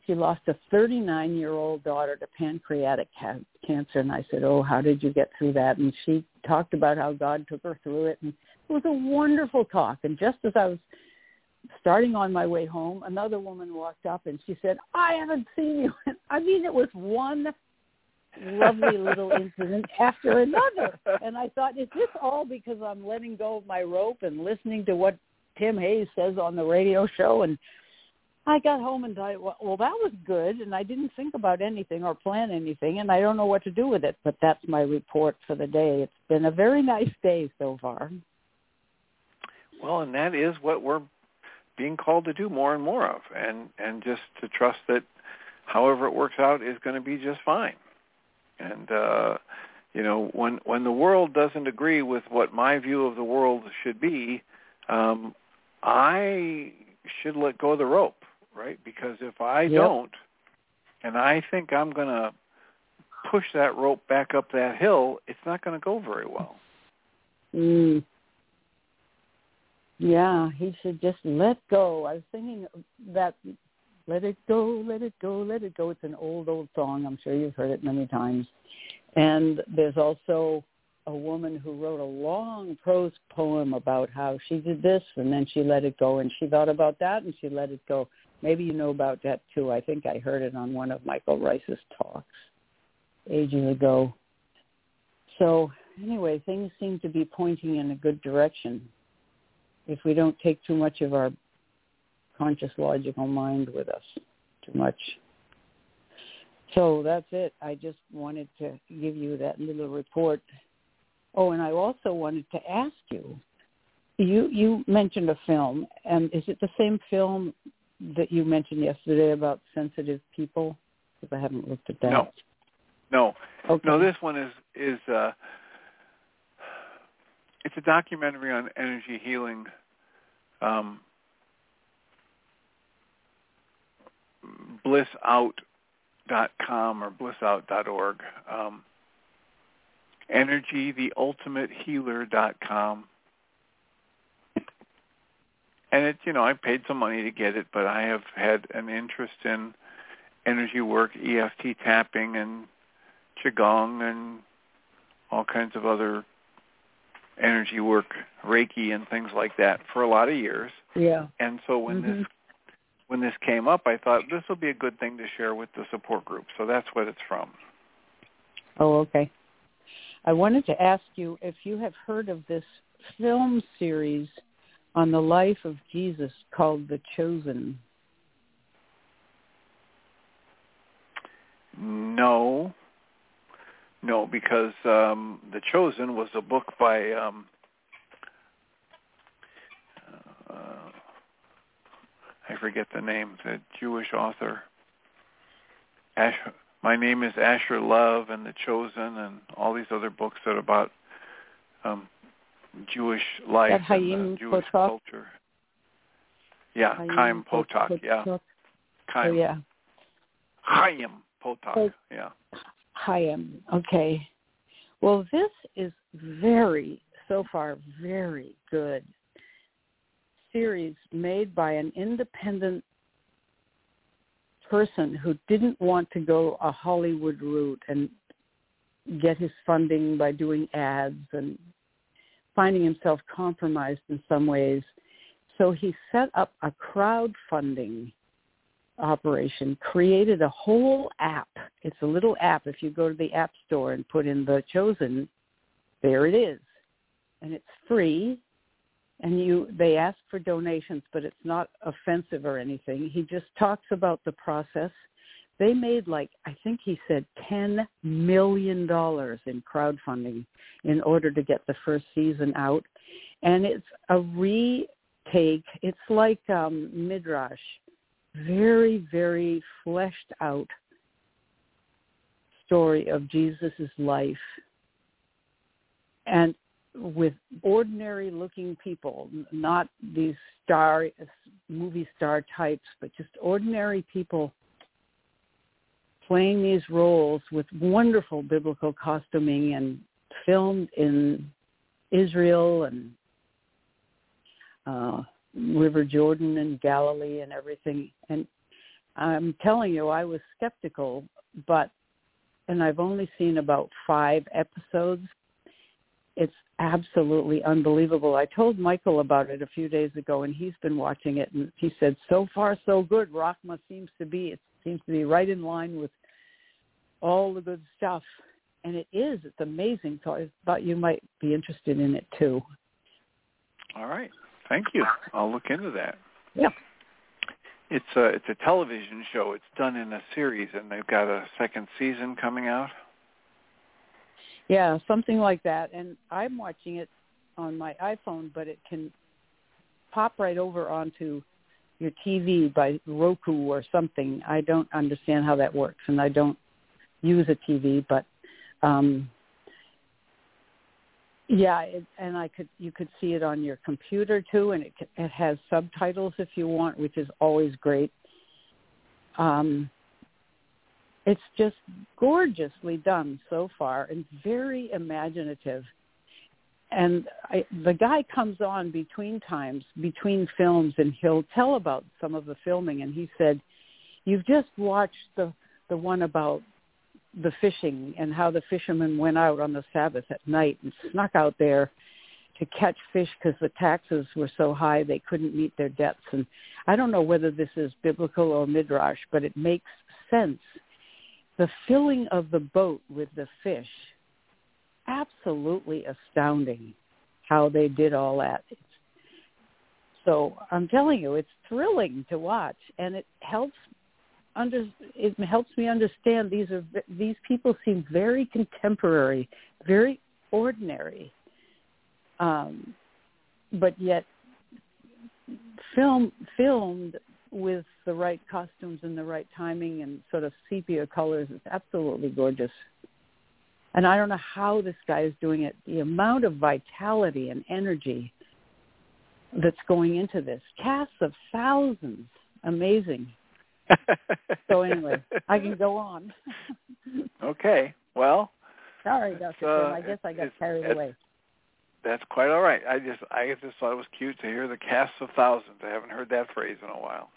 she lost a thirty-nine-year-old daughter to pancreatic ca- cancer. And I said, oh, how did you get through that? And she talked about how God took her through it. And it was a wonderful talk. And just as I was starting on my way home, another woman walked up and she said, I haven't seen you. I mean, it was one lovely little incident after another. And I thought, is this all because I'm letting go of my rope and listening to what Tim Hayes says on the radio show? And I got home and thought, well, well, that was good. And I didn't think about anything or plan anything, and I don't know what to do with it. But that's my report for the day. It's been a very nice day so far. Well, and that is what we're being called to do more and more of, and, and just to trust that however it works out is going to be just fine. And, uh, you know, when when the world doesn't agree with what my view of the world should be, um, I should let go of the rope, right? Because if I yep. don't, and I think I'm going to push that rope back up that hill, it's not going to go very well. Mm. Yeah, he should just let go. I was thinking that, let it go, let it go, let it go. It's an old, old song. I'm sure you've heard it many times. And there's also a woman who wrote a long prose poem about how she did this and then she let it go, and she thought about that and she let it go. Maybe you know about that too. I think I heard it on one of Michael Rice's talks ages ago. So anyway, things seem to be pointing in a good direction if we don't take too much of our conscious logical mind with us too much. So that's it. I just wanted to give you that little report. Oh, and I also wanted to ask you, you you mentioned a film, and is it the same film that you mentioned yesterday about sensitive people? Because I haven't looked at that. No, no, okay. no. This one is is uh, it's a documentary on energy healing. Um, bliss out dot com or bliss out dot org. Um, energy the ultimate healer dot com. And it, you know, I paid some money to get it, but I have had an interest in energy work, E F T tapping and Qigong and all kinds of other energy work, Reiki and things like that for a lot of years. Yeah. And so when mm-hmm. this when this came up, I thought this will be a good thing to share with the support group. So that's what it's from. Oh, okay. I wanted to ask you if you have heard of this film series on the life of Jesus called The Chosen. No. No, because um, The Chosen was a book by um, uh, I forget the name, the Jewish author. Ash, My Name is Asher Love and The Chosen and all these other books that are about um, Jewish life that and Chaim the Jewish Potok? culture. Yeah, Chaim Chaim Potok, Potok. yeah. Chaim. Oh, yeah. Chaim Potok, oh, yeah. Chaim, okay. Well, this is very, so far, very good series made by an independent person who didn't want to go a Hollywood route and get his funding by doing ads and finding himself compromised in some ways. So he set up a crowdfunding operation, created a whole app. It's a little app. If you go to the App Store and put in The Chosen, there it is. And it's free. And you, they ask for donations, but it's not offensive or anything. He just talks about the process. They made like, I think he said ten million dollars in crowdfunding in order to get the first season out. And it's a retake. It's like um, Midrash, very, very fleshed out story of Jesus' life. And with ordinary-looking people, not these star, movie star types, but just ordinary people playing these roles with wonderful biblical costuming and filmed in Israel and uh, River Jordan and Galilee and everything. And I'm telling you, I was skeptical, but, and I've only seen about five episodes. It's absolutely unbelievable. I told Michael about it a few days ago, and he's been watching it, and he said, so far, so good. Rachma seems to be, it seems to be right in line with all the good stuff. And it is. It's amazing. So I thought you might be interested in it, too. All right. Thank you. I'll look into that. Yeah. It's a, it's a television show. It's done in a series, and they've got a second season coming out. Yeah, something like that. And I'm watching it on my iPhone, but it can pop right over onto your T V by Roku or something. I don't understand how that works, and I don't use a T V, but um, yeah, it, and I could you could see it on your computer too, and it it has subtitles if you want, which is always great. Um, it's just gorgeously done so far and very imaginative. And I, the guy comes on between times, between films, and he'll tell about some of the filming. And he said, you've just watched the, the one about the fishing and how the fishermen went out on the Sabbath at night and snuck out there to catch fish because the taxes were so high they couldn't meet their debts. And I don't know whether this is biblical or midrash, but it makes sense. The filling of the boat with the fish, absolutely astounding how they did all that. So I'm telling you, it's thrilling to watch, and it helps under it helps me understand these are these people seem very contemporary, very ordinary, um, but yet film filmed with the right costumes and the right timing and sort of sepia colors. It's absolutely gorgeous. And I don't know how this guy is doing it. The amount of vitality and energy that's going into this. Casts of thousands. Amazing. So anyway, I can go on. Okay. Well. Sorry, Doctor Uh, Tim. I guess I got it's, carried it's, away. That's quite all right. I just I just thought it was cute to hear the casts of thousands. I haven't heard that phrase in a while.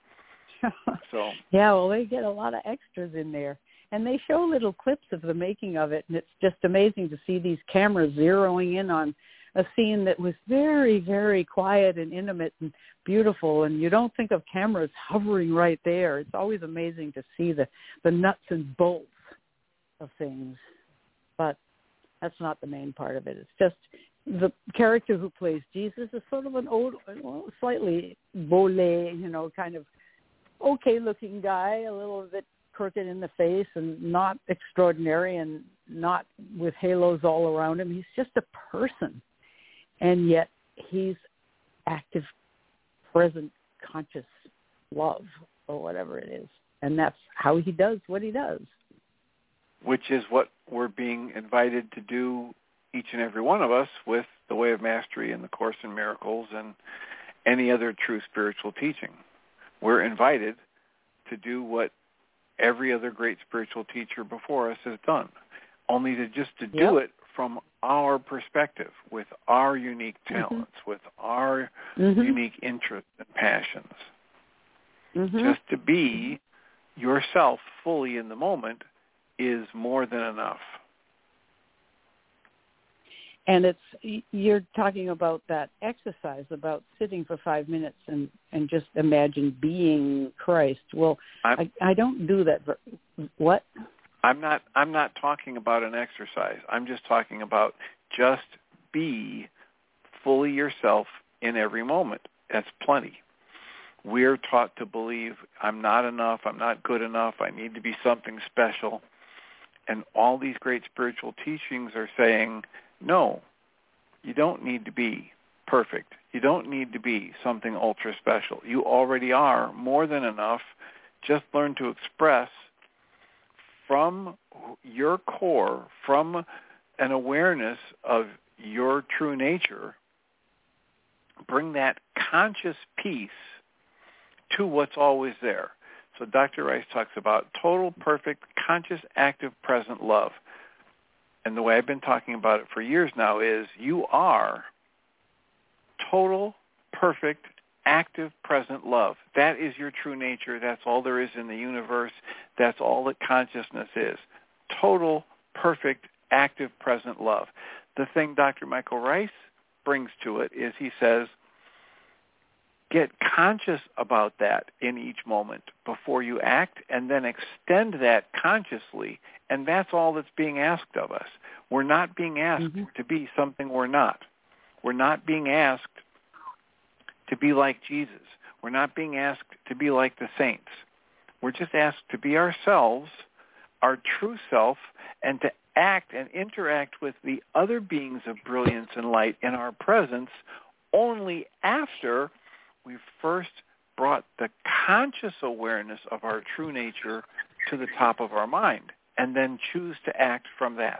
So yeah, well, they get a lot of extras in there. And they show little clips of the making of it, and it's just amazing to see these cameras zeroing in on a scene that was very, very quiet and intimate and beautiful, and you don't think of cameras hovering right there. It's always amazing to see the, the nuts and bolts of things, but that's not the main part of it. It's just the character who plays Jesus is sort of an old, well, slightly bole, you know, kind of okay-looking guy, a little bit crooked in the face and not extraordinary and not with halos all around him. He's just a person. And yet he's active, present, conscious love or whatever it is. And that's how he does what he does. Which is what we're being invited to do, each and every one of us, with the Way of Mastery and the Course in Miracles and any other true spiritual teaching. We're invited to do what every other great spiritual teacher before us has done, only to just to do yep. it from our perspective, with our unique talents, mm-hmm. with our mm-hmm. unique interests and passions. Mm-hmm. Just to be yourself fully in the moment is more than enough. And it's you're talking about that exercise, about sitting for five minutes and, and just imagine being Christ. Well, I, I don't do that. What? I'm not. I'm not talking about an exercise. I'm just talking about just be fully yourself in every moment. That's plenty. We're taught to believe I'm not enough. I'm not good enough. I need to be something special. And all these great spiritual teachings are saying, no, you don't need to be perfect. You don't need to be something ultra special. You already are more than enough. Just learn to express from your core, from an awareness of your true nature, bring that conscious peace to what's always there. So Doctor Rice talks about total, perfect, conscious, active, present love. And the way I've been talking about it for years now is you are total, perfect, active, present love. That is your true nature. That's all there is in the universe. That's all that consciousness is. Total, perfect, active, present love. The thing Doctor Michael Ryce brings to it is he says, get conscious about that in each moment before you act, and then extend that consciously, and that's all that's being asked of us. We're not being asked mm-hmm. to be something we're not. We're not being asked to be like Jesus. We're not being asked to be like the saints. We're just asked to be ourselves, our true self, and to act and interact with the other beings of brilliance and light in our presence only after we've first brought the conscious awareness of our true nature to the top of our mind, and then choose to act from that.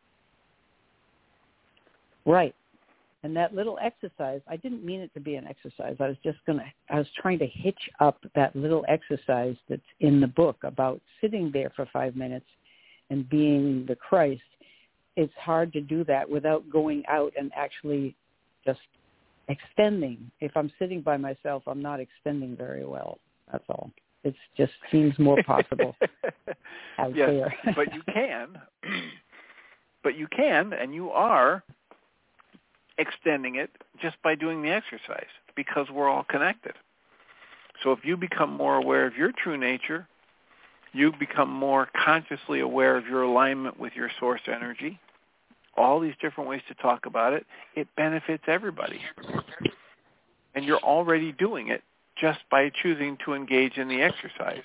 Right. And that little exercise, I didn't mean it to be an exercise. I was just going to, I was trying to hitch up that little exercise that's in the book about sitting there for five minutes and being the Christ. It's hard to do that without going out and actually just extending. If I'm sitting by myself, I'm not extending very well. That's all. It just seems more possible out yes, there. But you can. But you can, and you are extending it just by doing the exercise, because we're all connected. So if you become more aware of your true nature, you become more consciously aware of your alignment with your source energy, all these different ways to talk about it, it benefits everybody. And you're already doing it just by choosing to engage in the exercise.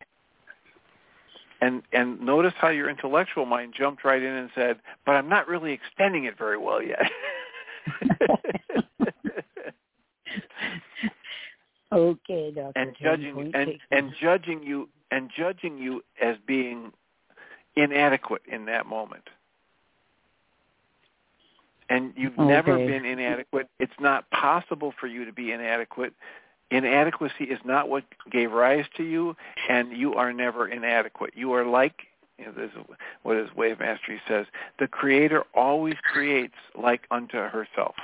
And and notice how your intellectual mind jumped right in and said, but I'm not really extending it very well yet. Okay, Doctor And judging and, and judging you and judging you as being inadequate in that moment. And you've okay. never been inadequate. It's not possible for you to be inadequate. Inadequacy is not what gave rise to you, and you are never inadequate. You are like, you know, this is what his Way of Mastery says, the Creator always creates like unto herself.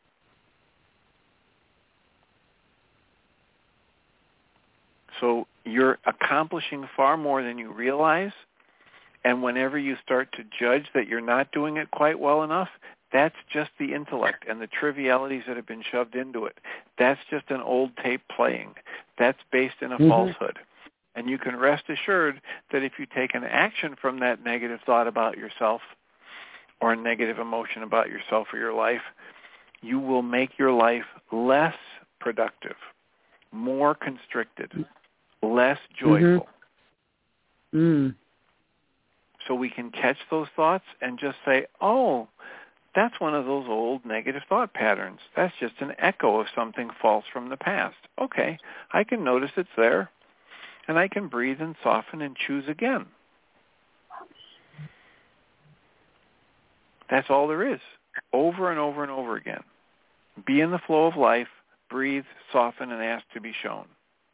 So you're accomplishing far more than you realize, and whenever you start to judge that you're not doing it quite well enough, that's just the intellect and the trivialities that have been shoved into it. That's just an old tape playing. That's based in a mm-hmm. falsehood. And you can rest assured that if you take an action from that negative thought about yourself or a negative emotion about yourself or your life, you will make your life less productive, more constricted, less joyful. Mm-hmm. Mm. So we can catch those thoughts and just say, oh, that's one of those old negative thought patterns. That's just an echo of something false from the past. Okay, I can notice it's there, and I can breathe and soften and choose again. That's all there is, over and over and over again. Be in the flow of life, breathe, soften, and ask to be shown.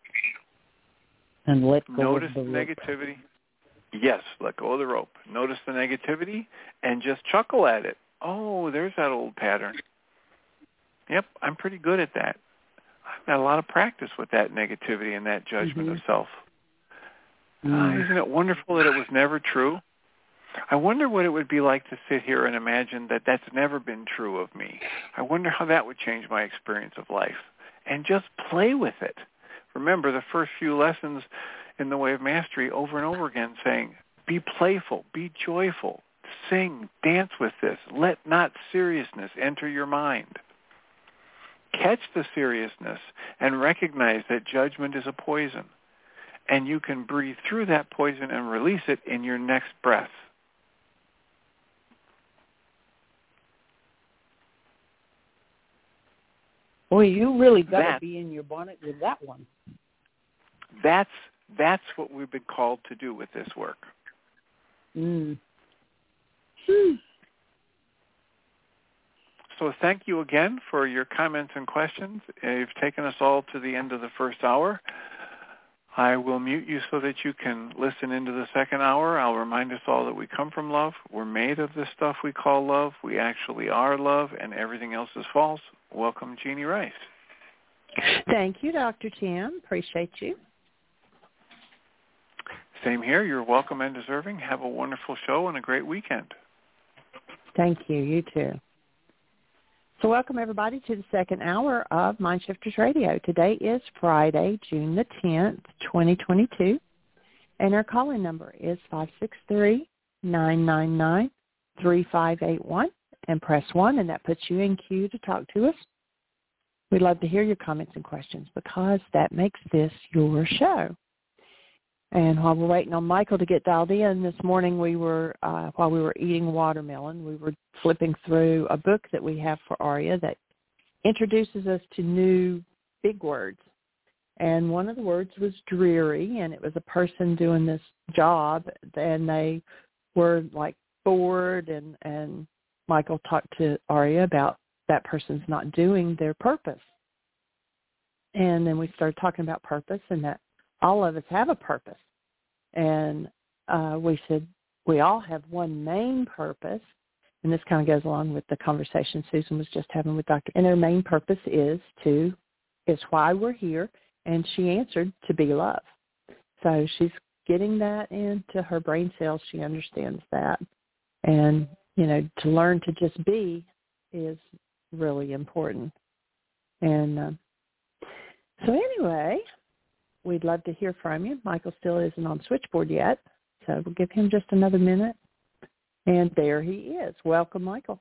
And let go Notice of the, the rope. negativity. Yes, let go of the rope. Notice the negativity and just chuckle at it. Oh, there's that old pattern. Yep, I'm pretty good at that. I've got a lot of practice with that negativity and that judgment mm-hmm. of self. Mm. Uh, isn't it wonderful that it was never true? I wonder what it would be like to sit here and imagine that that's never been true of me. I wonder how that would change my experience of life. And just play with it. Remember the first few lessons in the Way of Mastery over and over again saying, be playful, be joyful, sing, dance with this. Let not seriousness enter your mind. Catch the seriousness and recognize that judgment is a poison. And you can breathe through that poison and release it in your next breath. Boy, you really got to be in your bonnet with that one. That's that's what we've been called to do with this work. Mm. So thank you again for your comments and questions. You've taken us all to the end of the first hour. I will mute you so that you can listen into the second hour. I'll remind us all that we come from love. We're made of this stuff we call love. We actually are love, and everything else is false. Welcome, Jeannie Ryce. Thank you, Doctor Tim. Appreciate you. Same here. You're welcome and deserving. Have a wonderful show and a great weekend. Thank you. You too. So welcome, everybody, to the second hour of Mindshifters Radio. Today is Friday, June the tenth, twenty twenty-two, and our call-in number is five six three, nine nine nine, three five eight one, and press one, and that puts you in queue to talk to us. We'd love to hear your comments and questions because that makes this your show. And while we're waiting on Michael to get dialed in, this morning we were, uh, while we were eating watermelon, we were flipping through a book that we have for Aria that introduces us to new big words. And one of the words was dreary, and it was a person doing this job, and they were like bored, and, and Michael talked to Aria about that person's not doing their purpose. And then we started talking about purpose and that all of us have a purpose. And uh, we said we all have one main purpose, and this kind of goes along with the conversation Susan was just having with Doctor And their main purpose is to, is why we're here, and she answered, to be love. So she's getting that into her brain cells. She understands that. And, you know, to learn to just be is really important. And uh, so anyway, we'd love to hear from you. Michael still isn't on switchboard yet, so we'll give him just another minute. And there he is. Welcome, Michael.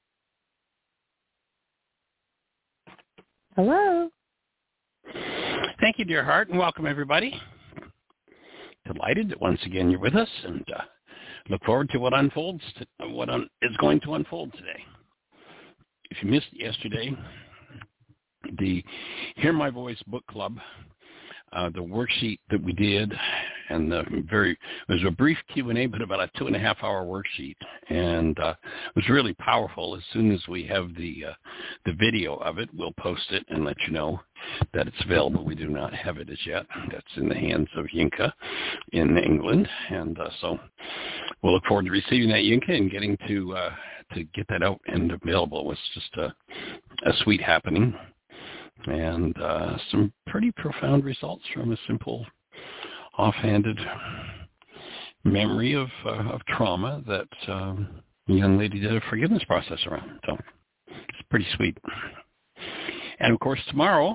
Hello. Thank you, dear heart, and welcome, everybody. Delighted that once again you're with us, and uh, look forward to what unfolds, to, what un- is going to unfold today. If you missed yesterday, the Hear My Voice book club, uh, the worksheet that we did, and the very, it was a brief Q and A, but about a two and a half hour worksheet, and uh, it was really powerful. As soon as we have the uh, the video of it, we'll post it and let you know that it's available. We do not have it as yet. That's in the hands of Yinka in England, and uh, so we'll look forward to receiving that, Yinka, and getting to uh, to get that out and available. It was just a, a sweet happening, and uh, some pretty profound results from a simple, offhanded memory of uh, of trauma that um, the young lady did a forgiveness process around. So it's pretty sweet. And, of course, tomorrow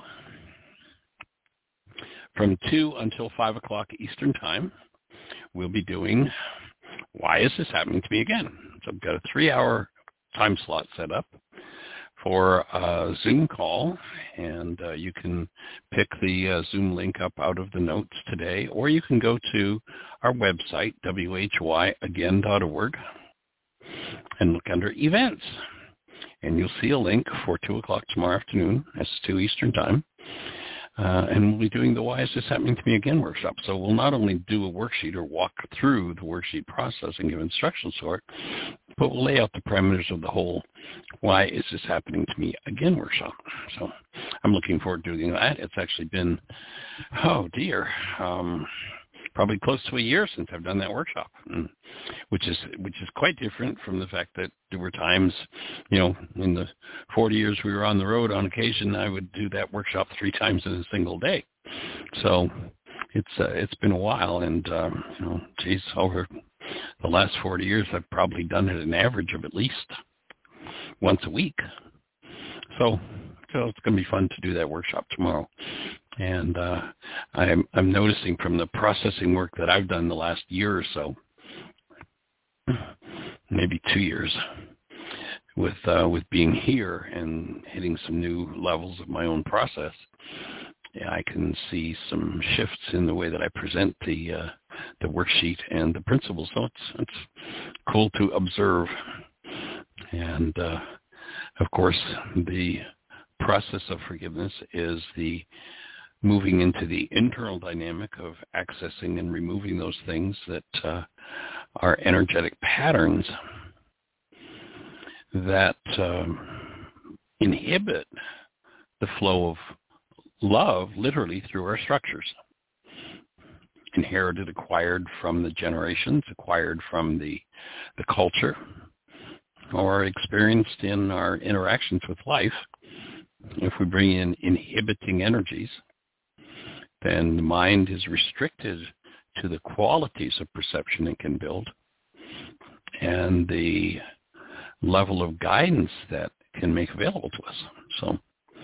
from two until five o'clock Eastern Time, we'll be doing Why Is This Happening to Me Again? So I've got a three-hour time slot set up for a Zoom call, and uh, you can pick the uh, Zoom link up out of the notes today, or you can go to our website, w h y again dot org, and look under Events. And you'll see a link for two o'clock tomorrow afternoon. That's two Eastern Time. Uh, and we'll be doing the Why Is This Happening to Me Again workshop. So we'll not only do a worksheet or walk through the worksheet process and give instructions for it, but we'll lay out the parameters of the whole Why Is This Happening to Me Again workshop. So I'm looking forward to doing that. It's actually been, oh dear, um, probably close to a year since I've done that workshop, and, which is which is quite different from the fact that there were times, you know, in the forty years we were on the road, on occasion I would do that workshop three times in a single day. So it's uh, it's been a while, and uh, you know, geez, over the last forty years I've probably done it an average of at least once a week. So, so it's going to be fun to do that workshop tomorrow. And uh, I'm, I'm noticing from the processing work that I've done the last year or so, maybe two years, with uh, with being here and hitting some new levels of my own process, yeah, I can see some shifts in the way that I present the uh, the worksheet and the principles. So it's it's cool to observe. And uh, of course, the process of forgiveness is the moving into the internal dynamic of accessing and removing those things that uh, are energetic patterns that um, inhibit the flow of love, literally, through our structures. Inherited, acquired from the generations, acquired from the the culture, or experienced in our interactions with life If we bring in inhibiting energies, then the mind is restricted to the qualities of perception it can build and the level of guidance that can make available to us. So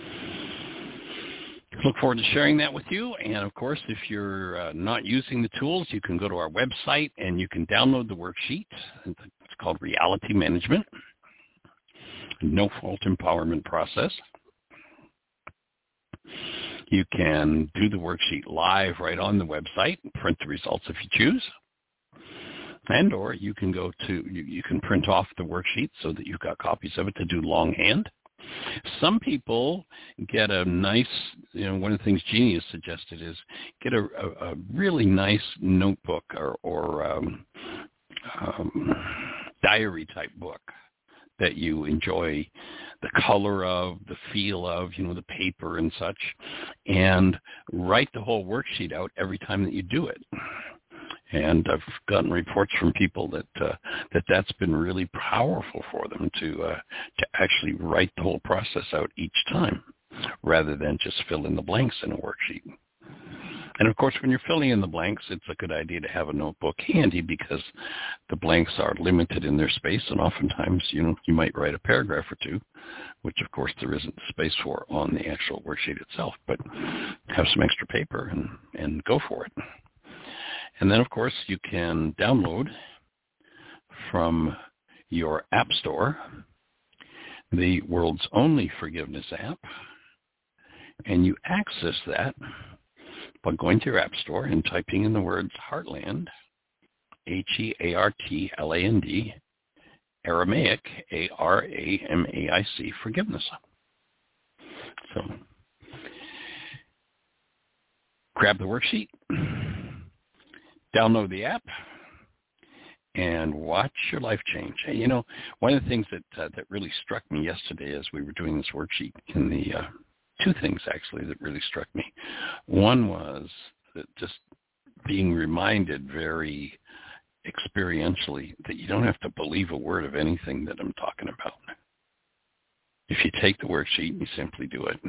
look forward to sharing that with you. And, of course, if you're uh, not using the tools, you can go to our website and you can download the worksheet. It's called Reality Management, No-Fault Empowerment Process. You can do the worksheet live right on the website, print the results if you choose. And or you can go to, you, you can print off the worksheet so that you've got copies of it to do longhand. Some people get a nice, you know, one of the things Jeannie has suggested is get a, a, a really nice notebook or, or um, um, diary-type book that you enjoy the color of, the feel of, you know, the paper and such, and write the whole worksheet out every time that you do it. And I've gotten reports from people that uh, that that's been really powerful for them to uh, to actually write the whole process out each time, rather than just fill in the blanks in a worksheet. And of course, when you're filling in the blanks, it's a good idea to have a notebook handy because the blanks are limited in their space, and oftentimes, you know, you might write a paragraph or two, which of course there isn't space for on the actual worksheet itself. But have some extra paper and and go for it. And then, of course, you can download from your app store the world's only forgiveness app, and you access that by going to your app store and typing in the words Heartland, H E A R T L A N D, Aramaic, A R A M A I C, forgiveness. So grab the worksheet, download the app, and watch your life change. Hey, you know, one of the things that uh, that really struck me yesterday as we were doing this worksheet, in the uh, two things actually that really struck me. One was that just being reminded very experientially that you don't have to believe a word of anything that I'm talking about. If you take the worksheet and you simply do it,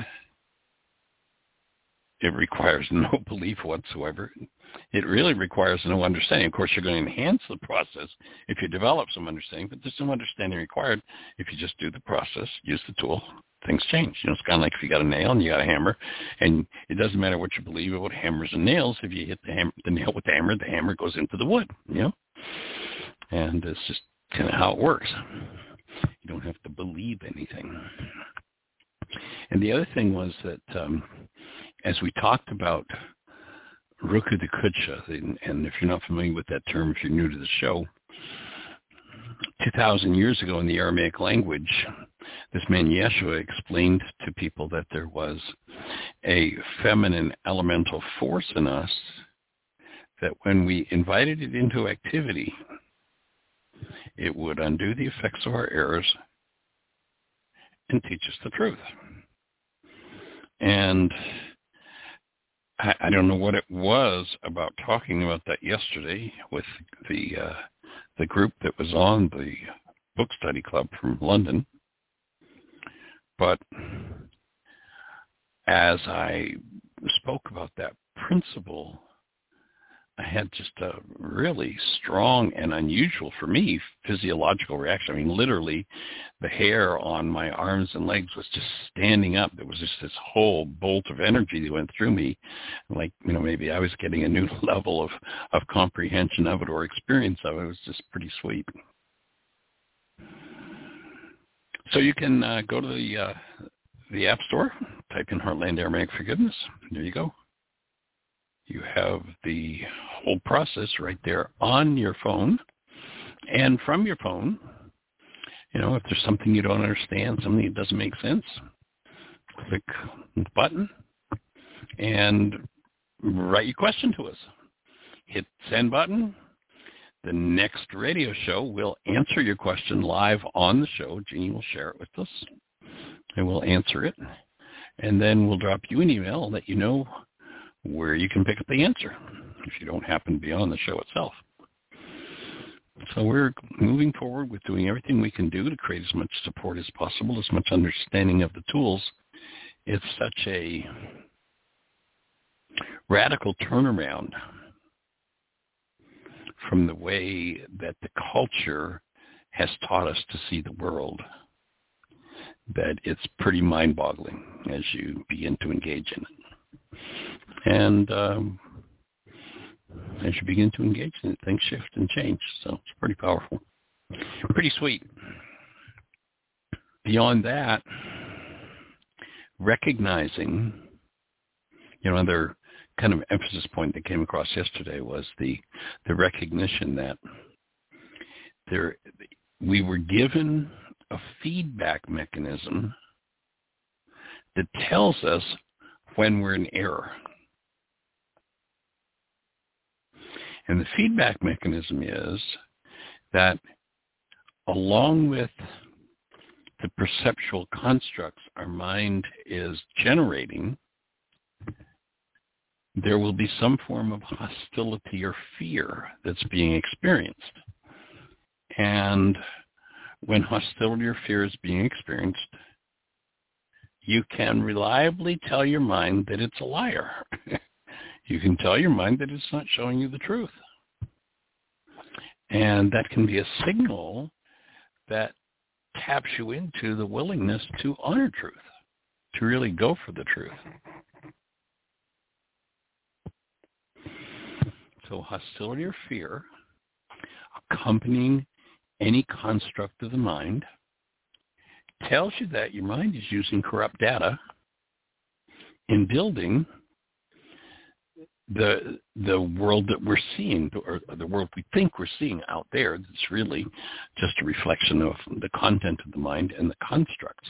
it requires no belief whatsoever. It really requires no understanding. Of course, you're going to enhance the process if you develop some understanding, but there's some understanding required if you just do the process, use the tool, things change. You know, it's kind of like if you got a nail and you got a hammer, and it doesn't matter what you believe about hammers and nails. If you hit the, ham- the nail with the hammer, the hammer goes into the wood, you know? And it's just kind of how it works. You don't have to believe anything. And the other thing was that um, as we talked about Ruku the Kudsha, and if you're not familiar with that term, if you're new to the show, two thousand years ago in the Aramaic language, this man Yeshua explained to people that there was a feminine elemental force in us that when we invited it into activity, it would undo the effects of our errors and teach us the truth. And I, I don't know what it was about talking about that yesterday with the uh, the group that was on the book study club from London. But as I spoke about that principle, I had just a really strong and unusual, for me, physiological reaction. I mean, literally, the hair on my arms and legs was just standing up. There was just this whole bolt of energy that went through me. Like, you know, maybe I was getting a new level of, of comprehension of it or experience of it. It was just pretty sweet. So you can uh, go to the uh, the App Store, type in Heartland Aramaic Forgiveness. There you go. You have the whole process right there on your phone. And from your phone, you know, if there's something you don't understand, something that doesn't make sense, click the button and write your question to us. Hit send button. The next radio show will answer your question live on the show. Jeannie will share it with us, and we'll answer it. And then we'll drop you an email and let you know where you can pick up the answer if you don't happen to be on the show itself. So we're moving forward with doing everything we can do to create as much support as possible, as much understanding of the tools it's such a radical turnaround from the way that the culture has taught us to see the world, that it's pretty mind-boggling as you begin to engage in it. And um, as you begin to engage in it, things shift and change. So it's pretty powerful. Pretty sweet. Beyond that, recognizing, you know, another kind of emphasis point that came across yesterday was the the recognition that there we were given a feedback mechanism that tells us when we're in error. And the feedback mechanism is that along with the perceptual constructs our mind is generating, there will be some form of hostility or fear that's being experienced. And when hostility or fear is being experienced, you can reliably tell your mind that it's a liar. You can tell your mind that it's not showing you the truth. And that can be a signal that taps you into the willingness to honor truth, to really go for the truth. So hostility or fear accompanying any construct of the mind tells you that your mind is using corrupt data in building the the world that we're seeing, or the world we think we're seeing out there. That's really just a reflection of the content of the mind and the constructs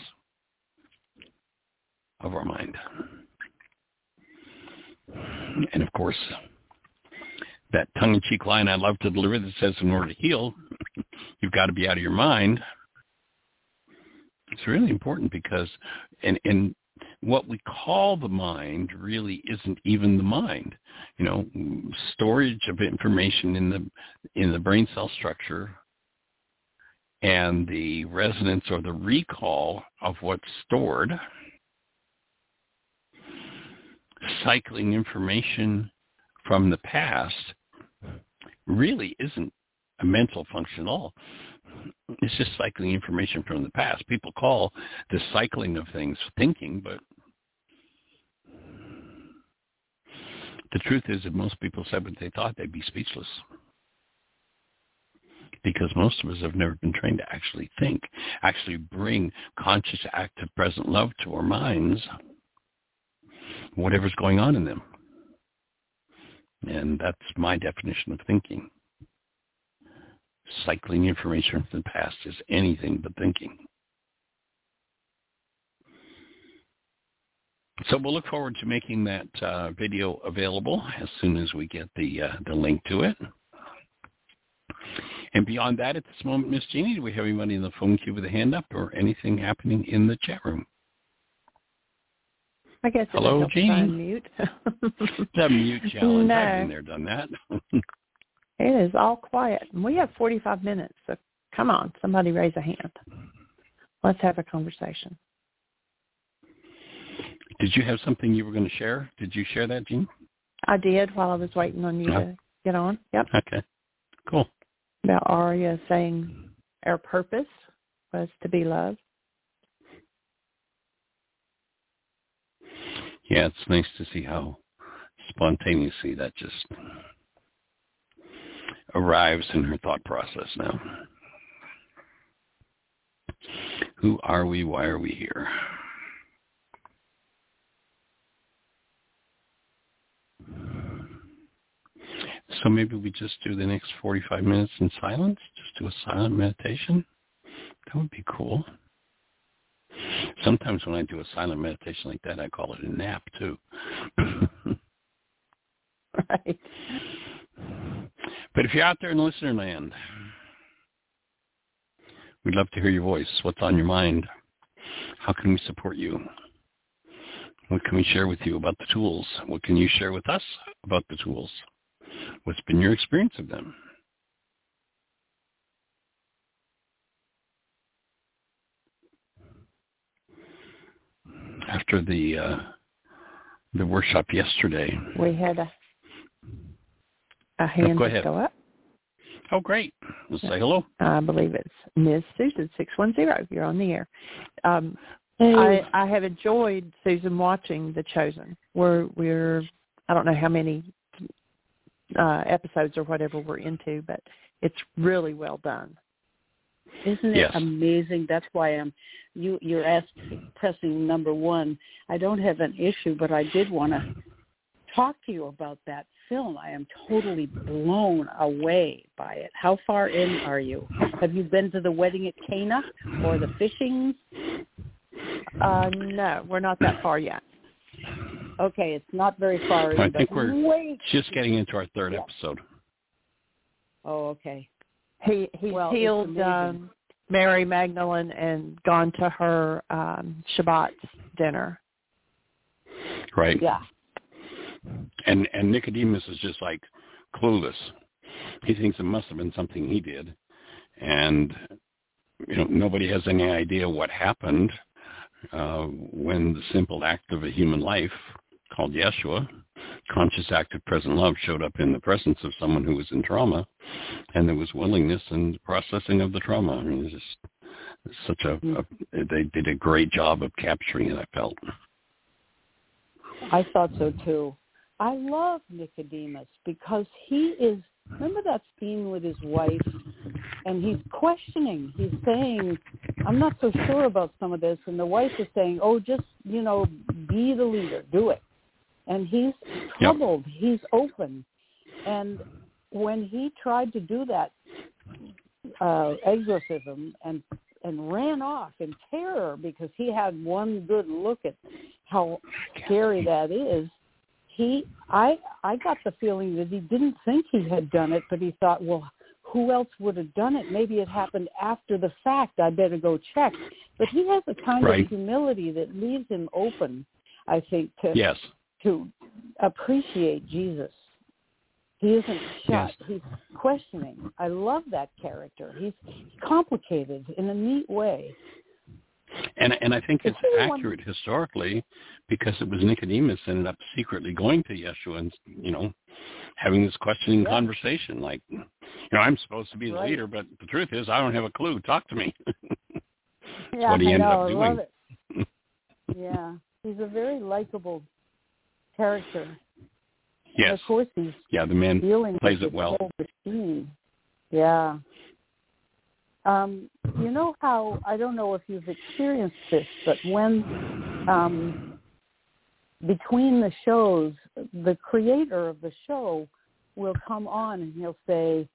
of our mind. And of course, that tongue-in-cheek line I love to deliver that says, in order to heal, you've got to be out of your mind. It's really important because, and, and what we call the mind really isn't even the mind. You know, storage of information in the in the brain cell structure and the resonance or the recall of what's stored, cycling information from the past really isn't a mental function at all. It's just cycling information from the past. People call the cycling of things thinking, but the truth is that most people said what they thought, they'd be speechless. Because most of us have never been trained to actually think, actually bring conscious, active, present love to our minds, whatever's going on in them. And that's my definition of thinking. Cycling information from the past is anything but thinking. So we'll look forward to making that uh, video available as soon as we get the uh, the link to it. And beyond that, at this moment, Miss Jeannie, do we have anybody in the phone queue with a hand up or anything happening in the chat room? I guess it Hello, Jeannie. Mute. The mute challenge. No. I've been there, done that. It is all quiet. We have forty-five minutes, so come on, somebody raise a hand. Let's have a conversation. Did you have something you were going to share? Did you share that, Jean? I did while I was waiting on you Oh. to get on. Yep. Okay, cool. About Aria saying our purpose was to be loved. Yeah, it's nice to see how spontaneously that just arrives in her thought process now. Who are we? Why are we here? So maybe we just do the next forty-five minutes in silence, just do a silent meditation. That would be cool. Sometimes when I do a silent meditation like that, I call it a nap too. Right. But if you're out there in listener land, we'd love to hear your voice. What's on your mind? How can we support you? What can we share with you about the tools? What can you share with us about the tools? What's been your experience of them? after the uh, the workshop yesterday. We had a, a hand oh, go, just go up. Oh, great. Let's say hello. I believe it's Miz Susan, six one zero. You're on the air. Um, hey. I, I have enjoyed, Susan, watching The Chosen. We're, we're I don't know how many uh, episodes or whatever we're into, but it's really well done. Isn't it yes. amazing? That's why I'm, you, you're asking, pressing number one. I don't have an issue, but I did want to talk to you about that film. I am totally blown away by it. How far in are you? Have you been to the wedding at Cana or the fishing? Uh, no, we're not that far yet. Okay, it's not very far in. I think we're wait. just getting into our third yeah. episode. Oh, okay. He he's well, healed um, Mary Magdalene and gone to her um, Shabbat dinner. Right. Yeah. And and Nicodemus is just like clueless. He thinks it must have been something he did, and you know nobody has any idea what happened uh, when the simple act of a human life called Yeshua, conscious act of present love, showed up in the presence of someone who was in trauma, and there was willingness and processing of the trauma. I mean, it's just it's such a, a they did a great job of capturing it. I felt. I thought so too. I love Nicodemus because he is, remember that scene with his wife, and he's questioning. He's saying, I'm not so sure about some of this. And the wife is saying, oh, just, you know, be the leader, do it. And he's troubled. Yep. He's open. And when he tried to do that uh, exorcism and and ran off in terror because he had one good look at how scary that is, he, I, I got the feeling that he didn't think he had done it, but he thought, well, who else would have done it? Maybe it happened after the fact. I better go check. But he has a kind right. of humility that leaves him open, I think, to yes. to appreciate Jesus. He isn't shut. Yes. He's questioning. I love that character. He's complicated in a neat way. And and I think it's It's really accurate one... historically because it was Nicodemus ended up secretly going to Yeshua and, you know, having this questioning yeah. conversation like, you know, I'm supposed to be the right. leader, but the truth is I don't have a clue. Talk to me. That's yeah, what he ended I know. up doing. I love it. yeah. He's a very likable character. Yes. And of course, he's yeah, the man dealing plays with it well. The machine. Yeah. Um, you know how, I don't know if you've experienced this, but when um, between the shows, the creator of the show will come on and he'll say,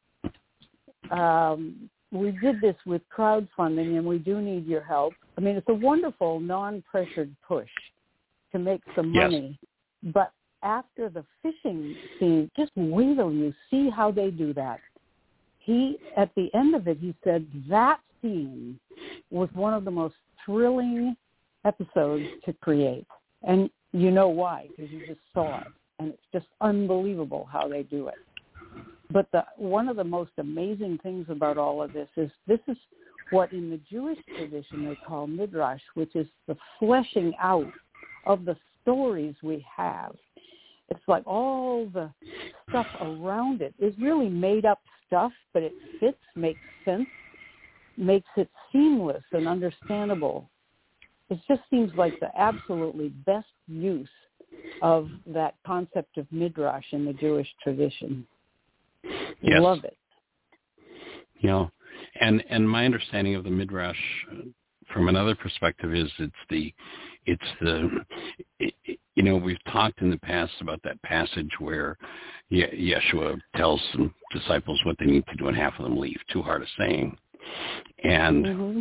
um, we did this with crowdfunding and we do need your help. I mean, it's a wonderful non-pressured push to make some yes. money. But after the fishing scene, just wait till you see how they do that. He, at the end of it, he said that scene was one of the most thrilling episodes to create. And you know why, because you just saw it. And it's just unbelievable how they do it. But the one of the most amazing things about all of this is this is what in the Jewish tradition they call midrash, which is the fleshing out of the stories we have. It's like all the stuff around it is really made up stuff, but it fits, makes sense, makes it seamless and understandable. It just seems like the absolutely best use of that concept of midrash in the Jewish tradition. Yes. Love it. You know, and and my understanding of the midrash from another perspective is it's the it's the it, you know, we've talked in the past about that passage where Ye- Yeshua tells some disciples what they need to do and half of them leave. Too hard a saying. And mm-hmm.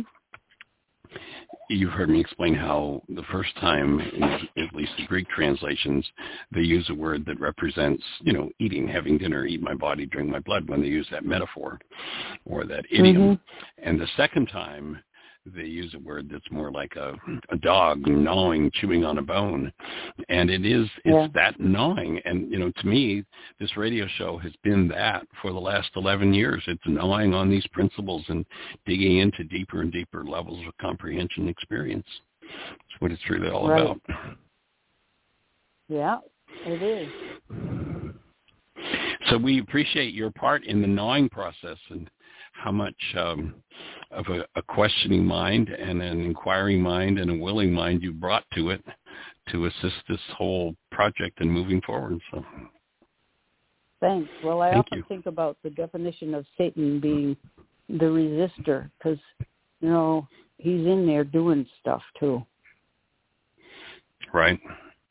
you've heard me explain how the first time, in at least the Greek translations, they use a word that represents, you know, eating, having dinner, eat my body, drink my blood, when they use that metaphor or that idiom. Mm-hmm. And the second time, they use a word that's more like a, a dog gnawing, chewing on a bone. And it is, it's yeah. that gnawing. And, you know, to me, this radio show has been that for the last eleven years. It's gnawing on these principles and digging into deeper and deeper levels of comprehension experience. That's what it's really all right. about. Yeah, it is. So we appreciate your part in the gnawing process and how much um, of a, a questioning mind and an inquiring mind and a willing mind you brought to it to assist this whole project and moving forward. So, thanks. Well, I Thank often you. think about the definition of Satan being the resistor because, you know, he's in there doing stuff too. Right.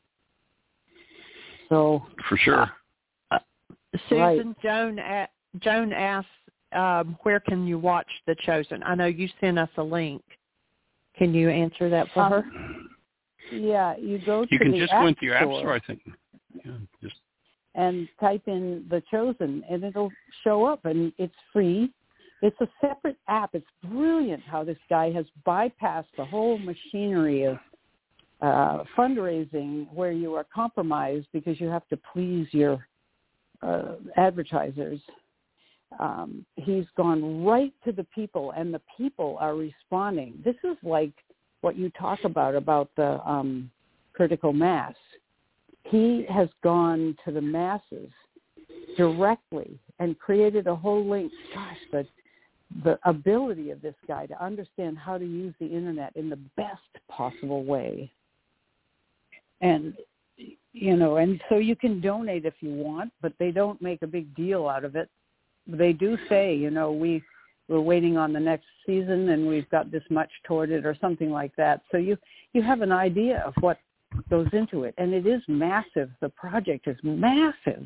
So For sure. Uh, Susan, Right. Joan, a- Joan asks, um, where can you watch The Chosen? I know you sent us a link. Can you answer that for Um, her? yeah, you go You to can the just app go into your app store store, I think. Yeah, just and type in The Chosen, and it'll show up, and it's free. It's a separate app. It's brilliant how this guy has bypassed the whole machinery of uh, fundraising where you are compromised because you have to please your uh, advertisers. Um, he's gone right to the people, and the people are responding. This is like what you talk about, about the um, critical mass. He has gone to the masses directly and created a whole link. Gosh, the, the ability of this guy to understand how to use the Internet in the best possible way. And, you know, and so you can donate if you want, but they don't make a big deal out of it. They do say, you know, we, we're waiting on the next season and we've got this much toward it or something like that. So you, you have an idea of what goes into it. And it is massive. The project is massive.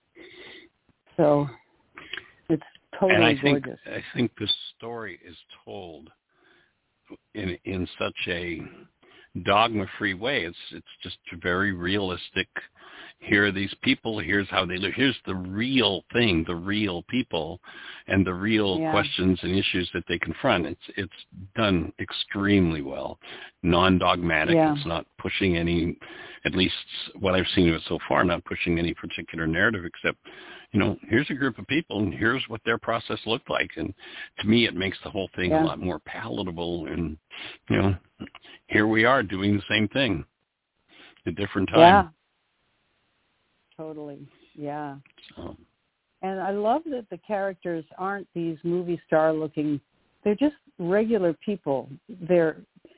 So it's totally and I think, gorgeous. I think the story is told in in such a dogma-free way. It's it's just very realistic. Here are these people. Here's how they live. Here's the real thing, the real people, and the real Yeah. questions and issues that they confront. It's it's done extremely well, non-dogmatic. Yeah. It's not pushing any, at least what I've seen of it so far, not pushing any particular narrative except, you know, here's a group of people and here's what their process looked like. And to me, it makes the whole thing Yeah. a lot more palatable. And, you know, here we are doing the same thing at different time. Yeah. Totally. Yeah. So, And I love that the characters aren't these movie star looking, they're just regular people. They're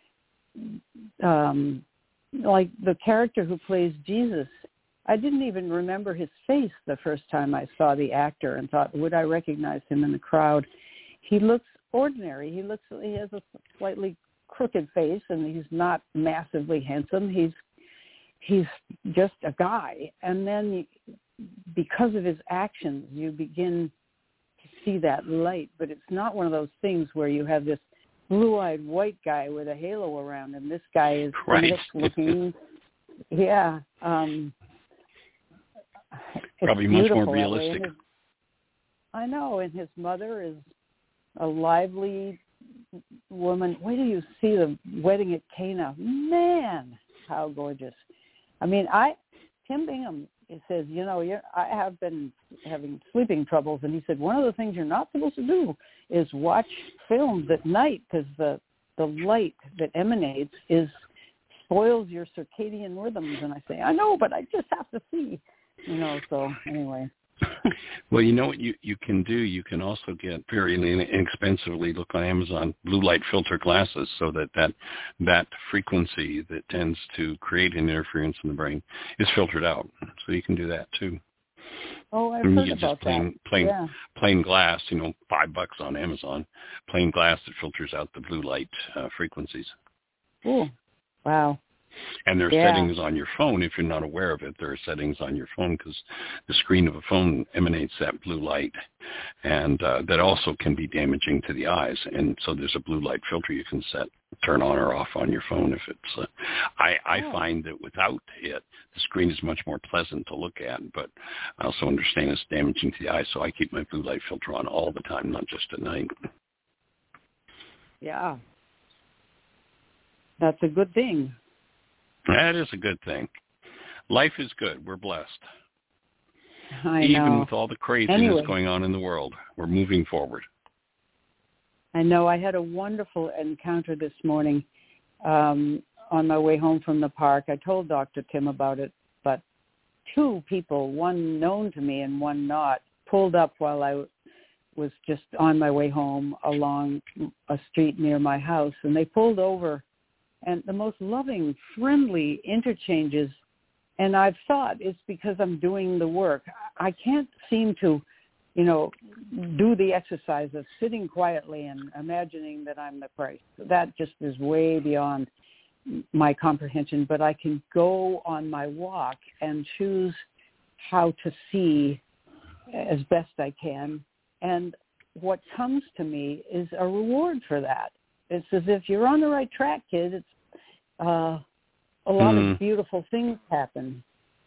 um, like the character who plays Jesus. I didn't even remember his face the first time I saw the actor and thought, would I recognize him in the crowd? He looks ordinary. He looks, he has a slightly crooked face and he's not massively handsome. He's He's just a guy. And then because of his actions, you begin to see that light. But it's not one of those things where you have this blue-eyed white guy with a halo around him. This guy is Right. looking. Yeah. Um, Probably much more beautiful that way. realistic. And his, I know. And his mother is a lively woman. Wait till you see the wedding at Cana. Man, how gorgeous. I mean, I Tim Bingham says, you know, you're, I have been having sleeping troubles, and he said one of the things you're not supposed to do is watch films at night because the the light that emanates is spoils your circadian rhythms. And I say, I know, but I just have to see, you know. So anyway. Well, you know what you, you can do? You can also get very inexpensively, look on Amazon, blue light filter glasses so that that, that frequency that tends to create an interference in the brain is filtered out. So you can do that too. Oh, I've and heard you get about just plain, that. Plain, yeah. plain glass, you know, five bucks on Amazon, plain glass that filters out the blue light uh, frequencies. Ooh, wow. And there are Yeah. settings on your phone. If you're not aware of it, there are settings on your phone because the screen of a phone emanates that blue light, and uh, that also can be damaging to the eyes. And so there's a blue light filter you can set, turn on or off on your phone. If it's, uh, I, I Oh. find that without it, the screen is much more pleasant to look at. But I also understand it's damaging to the eyes, so I keep my blue light filter on all the time, not just at night. Yeah. That's a good thing. That is a good thing. Life is good. We're blessed. I Even know. with all the craziness Anyway. going on in the world, we're moving forward. I know. I had a wonderful encounter this morning. Um, on my way home from the park. I told Doctor Tim about it, but two people, one known to me and one not, pulled up while I was just on my way home along a street near my house, and they pulled over, and the most loving, friendly interchanges. And I've thought it's because I'm doing the work. I can't seem to, you know, do the exercise of sitting quietly and imagining that I'm the Christ. That just is way beyond my comprehension. But I can go on my walk and choose how to see as best I can. And what comes to me is a reward for that. It's as if you're on the right track, kid. It's uh, a lot mm. of beautiful things happen.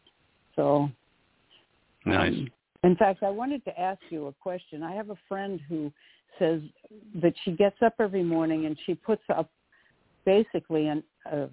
So, nice. Um, in fact, I wanted to ask you a question. I have a friend who says that she gets up every morning and she puts up basically an, uh,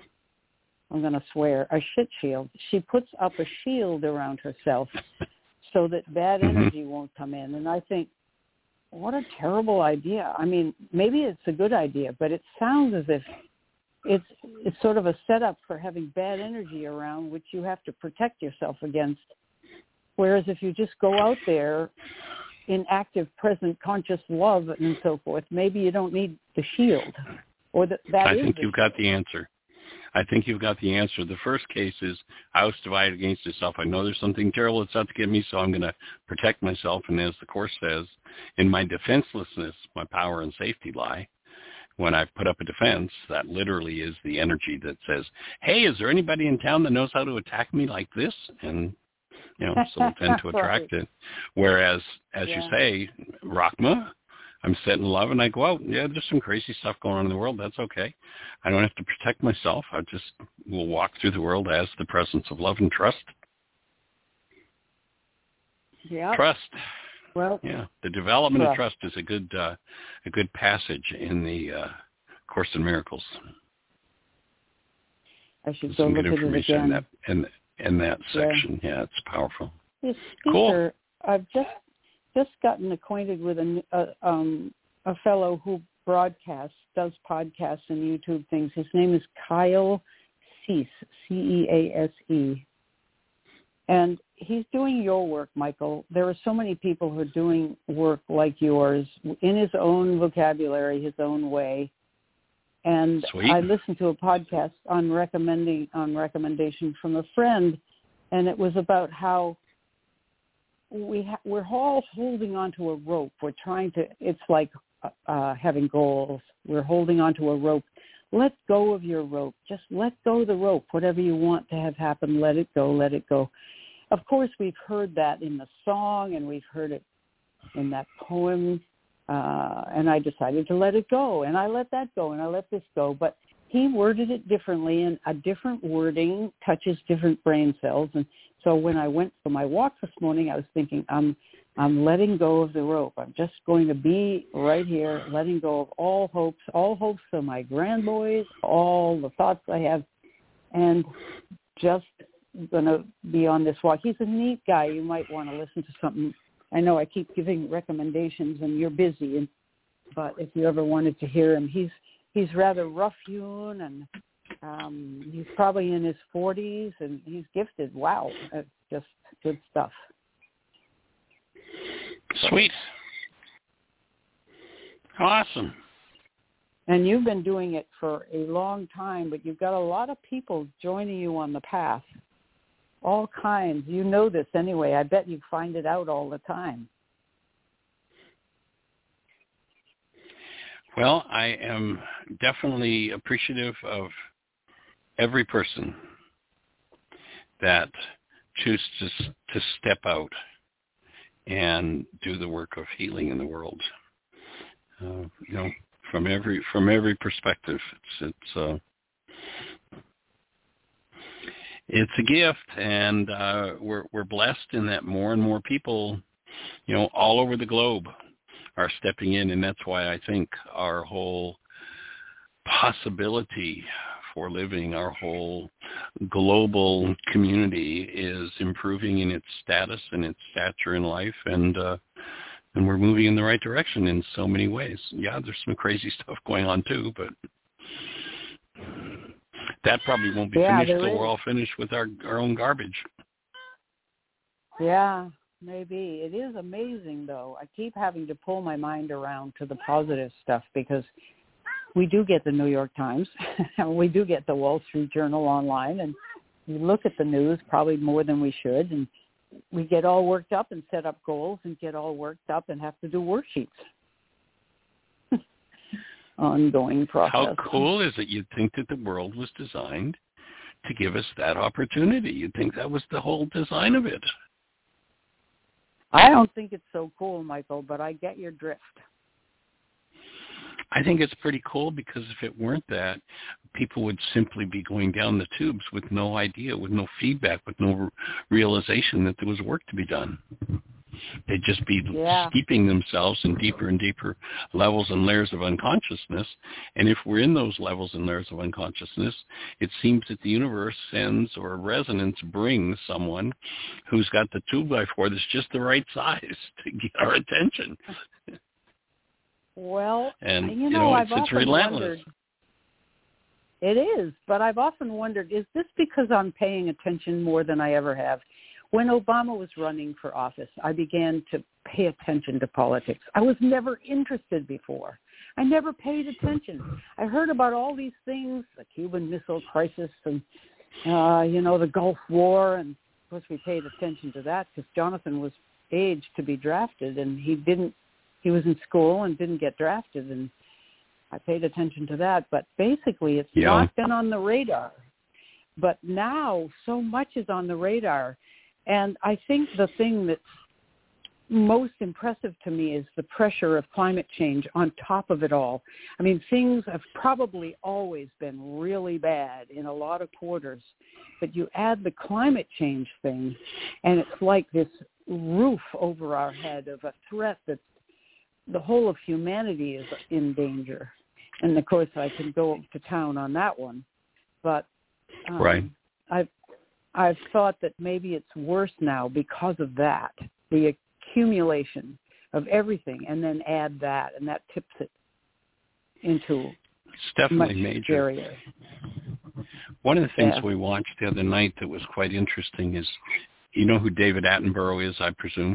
I'm going to swear, a shit shield. She puts up a shield around herself so that bad mm-hmm. energy won't come in. And I think, what a terrible idea. I mean, maybe it's a good idea, but it sounds as if it's it's sort of a setup for having bad energy around, which you have to protect yourself against. Whereas if you just go out there in active, present, conscious love and so forth, maybe you don't need the shield. Or that, that I is think the you've got the answer. I think you've got the answer. The first case is I was divided against myself. I know there's something terrible that's out to get me, so I'm going to protect myself. And as the Course says, in my defenselessness, my power and safety lie. When I put up a defense, that literally is the energy that says, hey, is there anybody in town that knows how to attack me like this? And, you know, so we'll tend to attract right. it. Whereas, as yeah. you say, Rachma, I'm set in love, and I go out. Yeah, there's some crazy stuff going on in the world. That's okay. I don't have to protect myself. I just will walk through the world as the presence of love and trust. Yeah. Trust. Well, yeah, the development trust. of trust is a good uh, a good passage in the uh, Course in Miracles. I should There's go some look good at it information again. in that in, in that Yeah. section. Yeah, it's powerful. The Cool. speaker, I've just just gotten acquainted with a a, um, a fellow who broadcasts, does podcasts and YouTube things. His name is Kyle Cease, C E A S E. And he's doing your work, Michael. There are so many people who are doing work like yours in his own vocabulary, his own way. And Sweet. I listened to a podcast on recommending on recommendation from a friend, and it was about how we ha- we're all holding onto a rope. We're trying to. It's like uh, having goals. We're holding onto a rope. Let go of your rope. Just let go of the rope. Whatever you want to have happen, let it go. Let it go. Of course, we've heard that in the song, and we've heard it in that poem. Uh, and I decided to let it go, and I let that go, and I let this go. But he worded it differently, and a different wording touches different brain cells. And so when I went for my walk this morning, I was thinking, I'm I'm letting go of the rope. I'm just going to be right here, letting go of all hopes, all hopes for my grandboys, all the thoughts I have, and just going to be on this walk. He's a neat guy. You might want to listen to something. I know I keep giving recommendations, and you're busy, and, but if you ever wanted to hear him, he's he's rather rough-hewn, and um, he's probably in his forties, and he's gifted. Wow, that's just good stuff. Sweet. Awesome. And you've been doing it for a long time, but you've got a lot of people joining you on the path. All kinds. You know this anyway. I bet you find it out all the time. Well, I am definitely appreciative of every person that chooses to, to step out and do the work of healing in the world. Uh, you know, from every from every perspective, it's it's uh, it's a gift, and uh, we're we're blessed in that more and more people, you know, all over the globe are stepping in, and that's why I think our whole possibility for living, our whole global community is improving in its status and its stature in life, and uh, and we're moving in the right direction in so many ways. Yeah, there's some crazy stuff going on too, but That probably won't be yeah, finished till is. we're all finished with our, our own garbage. Yeah, maybe. It is amazing, though. I keep having to pull my mind around to the positive stuff because we do get the New York Times. We do get the Wall Street Journal online, and we look at the news probably more than we should, and we get all worked up and set up goals and get all worked up and have to do worksheets. Ongoing process. How cool is it? You'd think that the world was designed to give us that opportunity. You'd think that was the whole design of it. I don't think it's so cool, Michael, but I get your drift. I think it's pretty cool because if it weren't that, people would simply be going down the tubes with no idea, with no feedback, with no realization that there was work to be done. They'd just be yeah. steeping themselves in deeper and deeper levels and layers of unconsciousness. And if we're in those levels and layers of unconsciousness, it seems that the universe sends or resonance brings someone who's got the two by four that's just the right size to get our attention. Well, and you know, you know I've it's, it's often relentless. wondered. It is, but I've often wondered, is this because I'm paying attention more than I ever have? When Obama was running for office, I began to pay attention to politics. I was never interested before. I never paid attention. I heard about all these things, the Cuban Missile Crisis and, uh, you know, the Gulf War. And, of course, we paid attention to that because Jonathan was aged to be drafted, and he didn't. He was in school and didn't get drafted, and I paid attention to that. But basically, it's yeah. not been on the radar. But now so much is on the radar. And I think the thing that's most impressive to me is the pressure of climate change on top of it all. I mean, things have probably always been really bad in a lot of quarters, but you add the climate change thing, and it's like this roof over our head of a threat that the whole of humanity is in danger. And, of course, I can go to town on that one. But um, right. I've I've thought that maybe it's worse now because of that, the accumulation of everything, and then add that, and that tips it into it's definitely much major. scarier. One of the things yeah. we watched the other night that was quite interesting is, you know who David Attenborough is, I presume?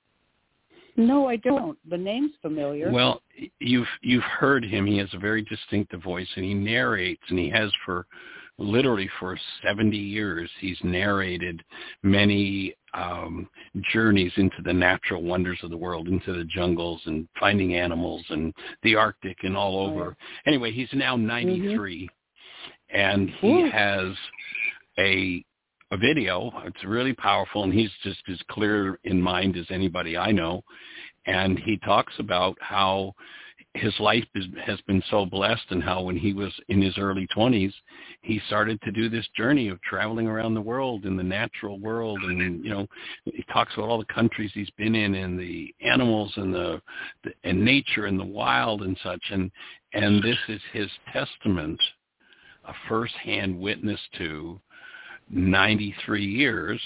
No, I don't. The name's familiar. Well, you've you've heard him. He has a very distinctive voice, and he narrates, and he has for literally for seventy years. He's narrated many um, journeys into the natural wonders of the world, into the jungles and finding animals and the Arctic and all over. Right. Anyway, he's now ninety-three, mm-hmm. and he Ooh. has a a video. It's really powerful, and he's just as clear in mind as anybody I know. And he talks about how his life is, has been so blessed, and how when he was in his early twenties, he started to do this journey of traveling around the world in the natural world. And, you know, he talks about all the countries he's been in and the animals and the, the and nature and the wild and such. And, and this is his testament, a firsthand witness to ninety-three years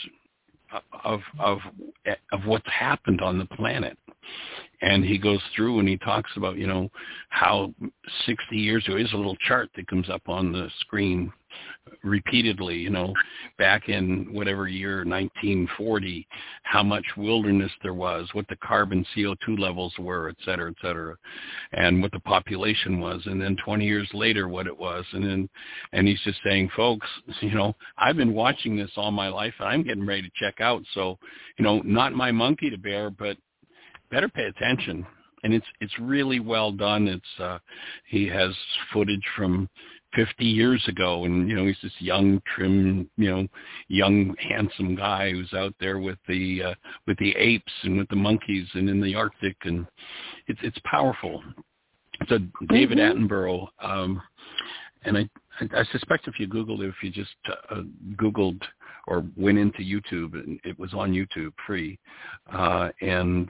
of of of what's happened on the planet. And he goes through and he talks about, you know, how sixty years ago, there's a little chart that comes up on the screen repeatedly, you know, back in whatever year, nineteen forty, how much wilderness there was, what the carbon C O two levels were, et cetera, et cetera, and what the population was. And then twenty years later, what it was. And then, and he's just saying, folks, you know, I've been watching this all my life, and I'm getting ready to check out. So, you know, not my monkey to bear, but better pay attention. And it's it's really well done. It's uh, he has footage from fifty years ago, and you know he's this young, trim, you know, young, handsome guy who's out there with the uh, with the apes and with the monkeys and in the Arctic, and it's it's powerful. So David mm-hmm. Attenborough, um, and I I suspect if you Googled it, if you just uh, Googled or went into YouTube, and it was on YouTube free, uh, and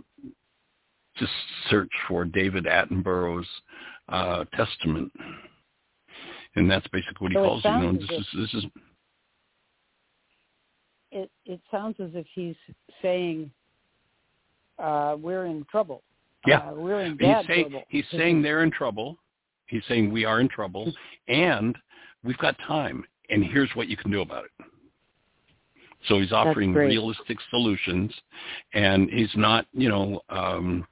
just search for David Attenborough's uh, Testament, and that's basically what he so calls it. You know, this if, is this is. It it sounds as if he's saying uh, we're in trouble. Yeah, uh, we're in bad he's saying, trouble. He's saying they're in trouble. He's saying we are in trouble, and we've got time, and here's what you can do about it. So he's offering realistic solutions, and he's not, you know, um,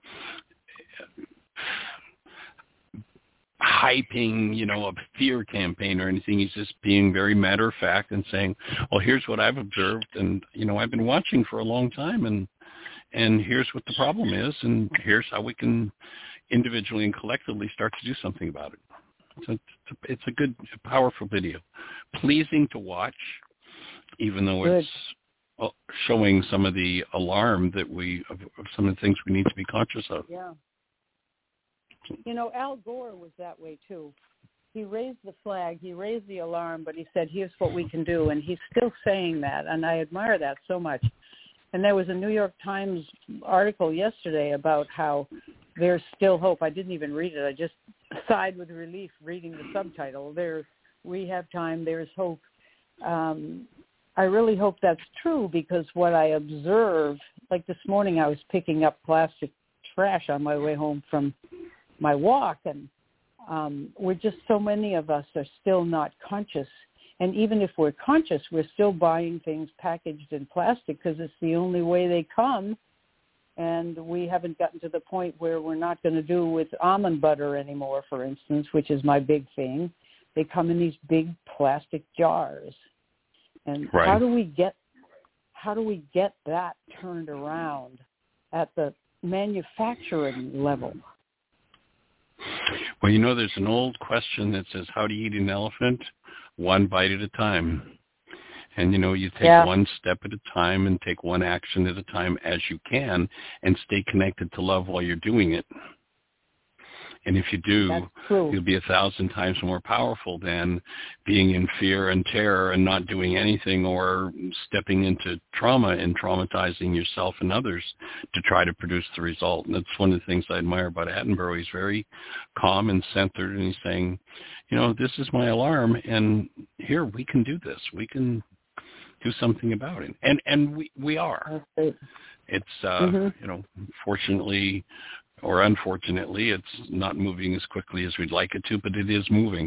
hyping, you know, a fear campaign or anything. He's just being very matter of fact and saying, well, here's what I've observed, and, you know, I've been watching for a long time, and and here's what the problem is, and here's how we can individually and collectively start to do something about it. So it's, it's a good, powerful video. Pleasing to watch, even though Good. it's showing some of the alarm that we, of, of some of the things we need to be conscious of. Yeah. You know, Al Gore was that way too. He raised the flag, he raised the alarm, but he said, here's what we can do. And he's still saying that, and I admire that so much. And there was a New York Times article yesterday about how there's still hope. I didn't even read it. I just sighed with relief reading the subtitle. There, we have time, there's hope. Um, I really hope that's true, because what I observe, like this morning I was picking up plastic trash on my way home from my walk, and um, we're just, so many of us are still not conscious. And even if we're conscious, we're still buying things packaged in plastic because it's the only way they come. And we haven't gotten to the point where we're not going to do with almond butter anymore, for instance, which is my big thing. They come in these big plastic jars. And right. how do we get how do we get that turned around at the manufacturing level? Well, you know, there's an old question that says, how do you eat an elephant? One bite at a time. And, you know, you take yeah. one step at a time and take one action at a time as you can, and stay connected to love while you're doing it. And if you do, you'll be a thousand times more powerful than being in fear and terror and not doing anything, or stepping into trauma and traumatizing yourself and others to try to produce the result. And that's one of the things I admire about Attenborough. He's very calm and centered, and he's saying, you know, this is my alarm, and here, we can do this. We can do something about it. And and we, we are. It's, uh, mm-hmm. you know, fortunately or unfortunately, it's not moving as quickly as we'd like it to, but it is moving.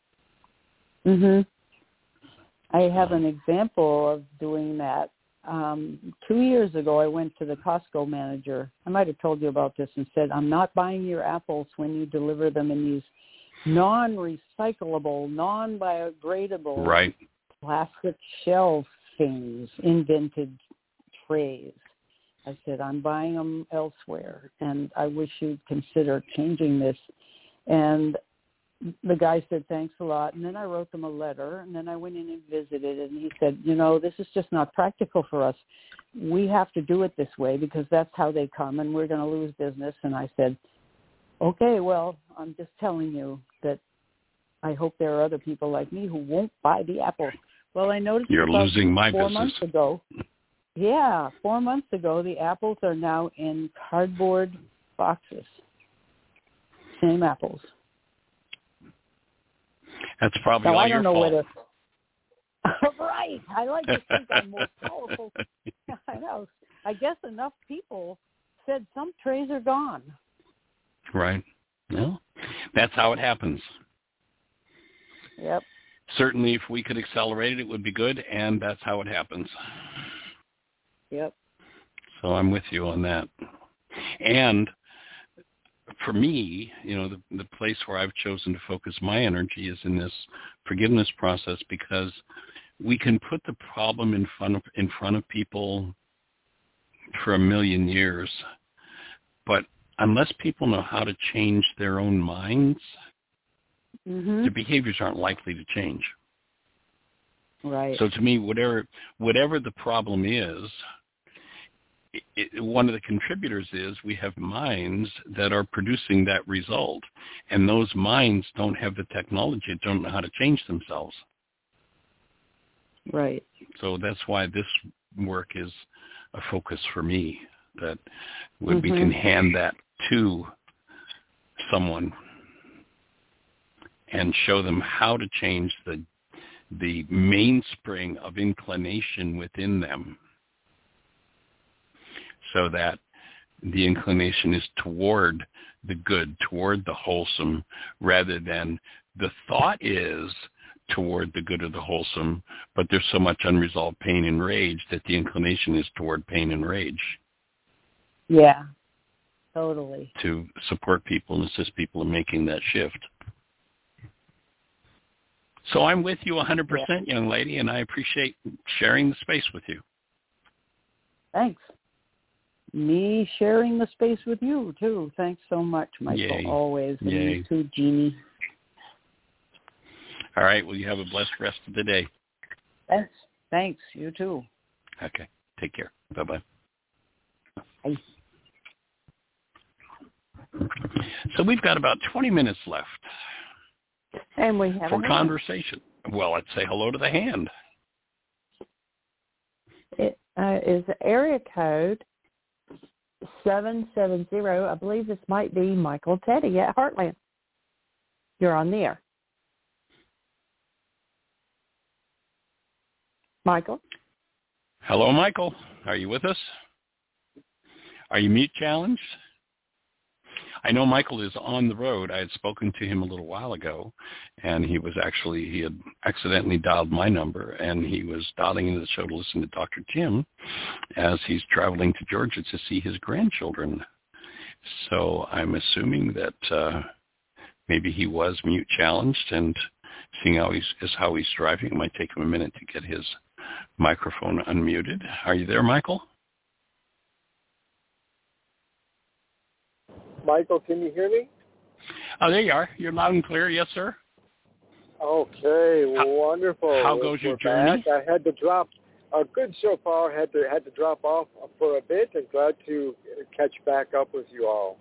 Mhm. I have an example of doing that. Um, two years ago, I went to the Costco manager. I might have told you about this, and said, I'm not buying your apples when you deliver them in these non-recyclable, non-biodegradable right. plastic shell things, invented trays. I said, I'm buying them elsewhere, and I wish you'd consider changing this. And the guy said, thanks a lot. And then I wrote them a letter, and then I went in and visited, and he said, you know, this is just not practical for us. We have to do it this way because that's how they come, and we're going to lose business. And I said, okay, well, I'm just telling you that I hope there are other people like me who won't buy the apples. Well, I noticed You're about losing my four business. months ago. Yeah, four months ago, the apples are now in cardboard boxes. Same apples. That's probably now, all I don't your know fault. Whether... right. I like to think I'm more powerful. I know. I guess enough people said some trays are gone. Right. Well, that's how it happens. Yep. Certainly, if we could accelerate it, it would be good, and that's how it happens. Yep. So I'm with you on that. And for me, you know, the, the place where I've chosen to focus my energy is in this forgiveness process, because we can put the problem in front of, in front of people for a million years, but unless people know how to change their own minds, mm-hmm. their behaviors aren't likely to change. Right. So to me, whatever whatever the problem is, it, it, one of the contributors is we have minds that are producing that result, and those minds don't have the technology, don't know how to change themselves. Right. So that's why this work is a focus for me, that when mm-hmm. we can hand that to someone and show them how to change the the mainspring of inclination within them, so that the inclination is toward the good, toward the wholesome, rather than the thought is toward the good or the wholesome, but there's so much unresolved pain and rage that the inclination is toward pain and rage. Yeah, totally. To support people and assist people in making that shift. So I'm with you one hundred percent, yeah. Young lady, and I appreciate sharing the space with you. Thanks. Me sharing the space with you, too. Thanks so much, Michael, Yay. always. And Yay. you too, Jeannie. All right. Well, you have a blessed rest of the day. Thanks. Thanks. You too. Okay. Take care. Bye-bye. Bye. So we've got about twenty minutes left. And we have for conversation. Well, let's say hello to the hand. It uh, is area code seven seven zero. I believe this might be Michael Teddy at Heartland. You're on the air. Michael? Hello, Michael. Are you with us? Are you mute challenged? I know Michael is on the road. I had spoken to him a little while ago, and he was actually, he had accidentally dialed my number, and he was dialing into the show to listen to Doctor Tim as he's traveling to Georgia to see his grandchildren. So I'm assuming that uh, maybe he was mute challenged, and seeing how he's, is how he's driving, it might take him a minute to get his microphone unmuted. Are you there, Michael? Michael, can you hear me? Oh, there you are. You're loud and clear. Yes, sir. Okay, how, wonderful. How goes We're your journey? Back. I had to drop. Uh, good so far. Had to had to drop off for a bit, and glad to catch back up with you all.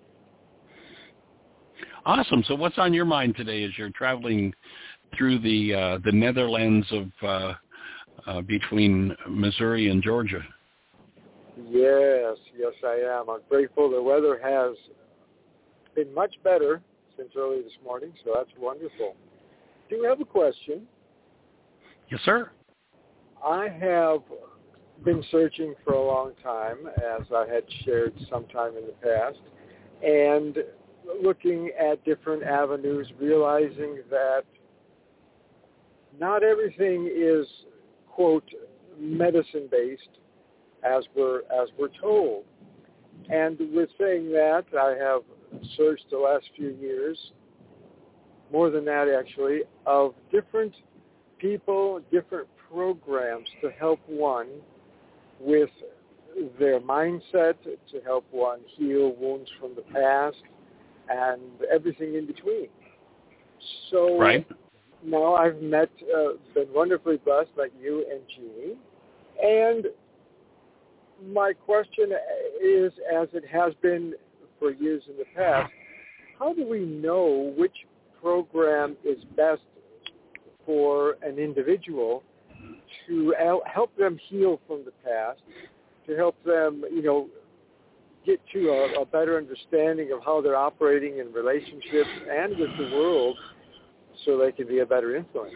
Awesome. So, what's on your mind today as you're traveling through the uh, the Netherlands of uh, uh, between Missouri and Georgia? Yes, yes, I am. I'm grateful. The weather has been much better since early this morning, so that's wonderful. Do you have a question? Yes, sir. I have been searching for a long time, as I had shared sometime in the past, and looking at different avenues, realizing that not everything is, quote, medicine-based, as we're as we're told. And with saying that, I have searched the last few years, more than that actually, of different people, different programs to help one with their mindset, to help one heal wounds from the past, and everything in between. So right. Now I've met, uh, been wonderfully blessed, like you and Jeannie, and my question is, as it has been for years in the past, how do we know which program is best for an individual to help them heal from the past, to help them, you know, get to a, a better understanding of how they're operating in relationships and with the world so they can be a better influence?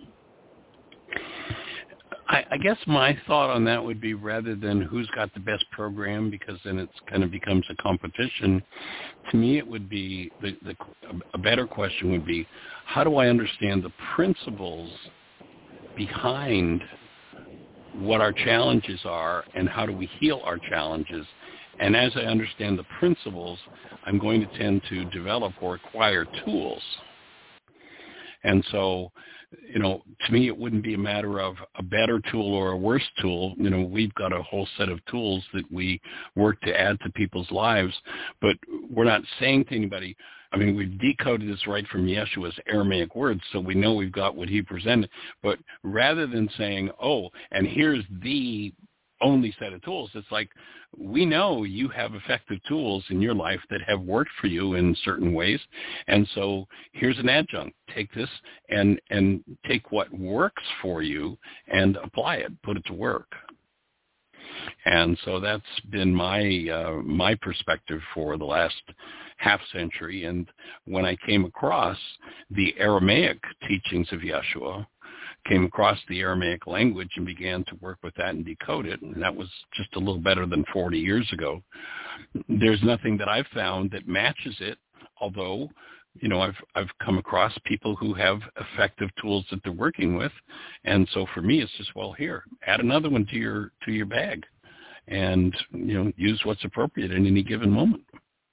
I, I guess my thought on that would be, rather than who's got the best program, because then it's kind of becomes a competition, to me it would be, the, the, a better question would be, how do I understand the principles behind what our challenges are and how do we heal our challenges? And as I understand the principles, I'm going to tend to develop or acquire tools. And so, you know, to me, it wouldn't be a matter of a better tool or a worse tool. You know, we've got a whole set of tools that we work to add to people's lives, but we're not saying to anybody, I mean, we've decoded this right from Yeshua's Aramaic words, so we know we've got what he presented. But rather than saying, oh, and here's the only set of tools, it's like, we know you have effective tools in your life that have worked for you in certain ways, and so here's an adjunct. Take this and and take what works for you and apply it, put it to work. And so that's been my uh, my perspective for the last half century. And when I came across the Aramaic teachings of Yeshua, came across the Aramaic language and began to work with that and decode it, and that was just a little better than forty years ago. There's nothing that I've found that matches it, although you know, I've I've come across people who have effective tools that they're working with, and so for me, it's just, well, here, add another one to your to your bag, and you know, use what's appropriate in any given moment.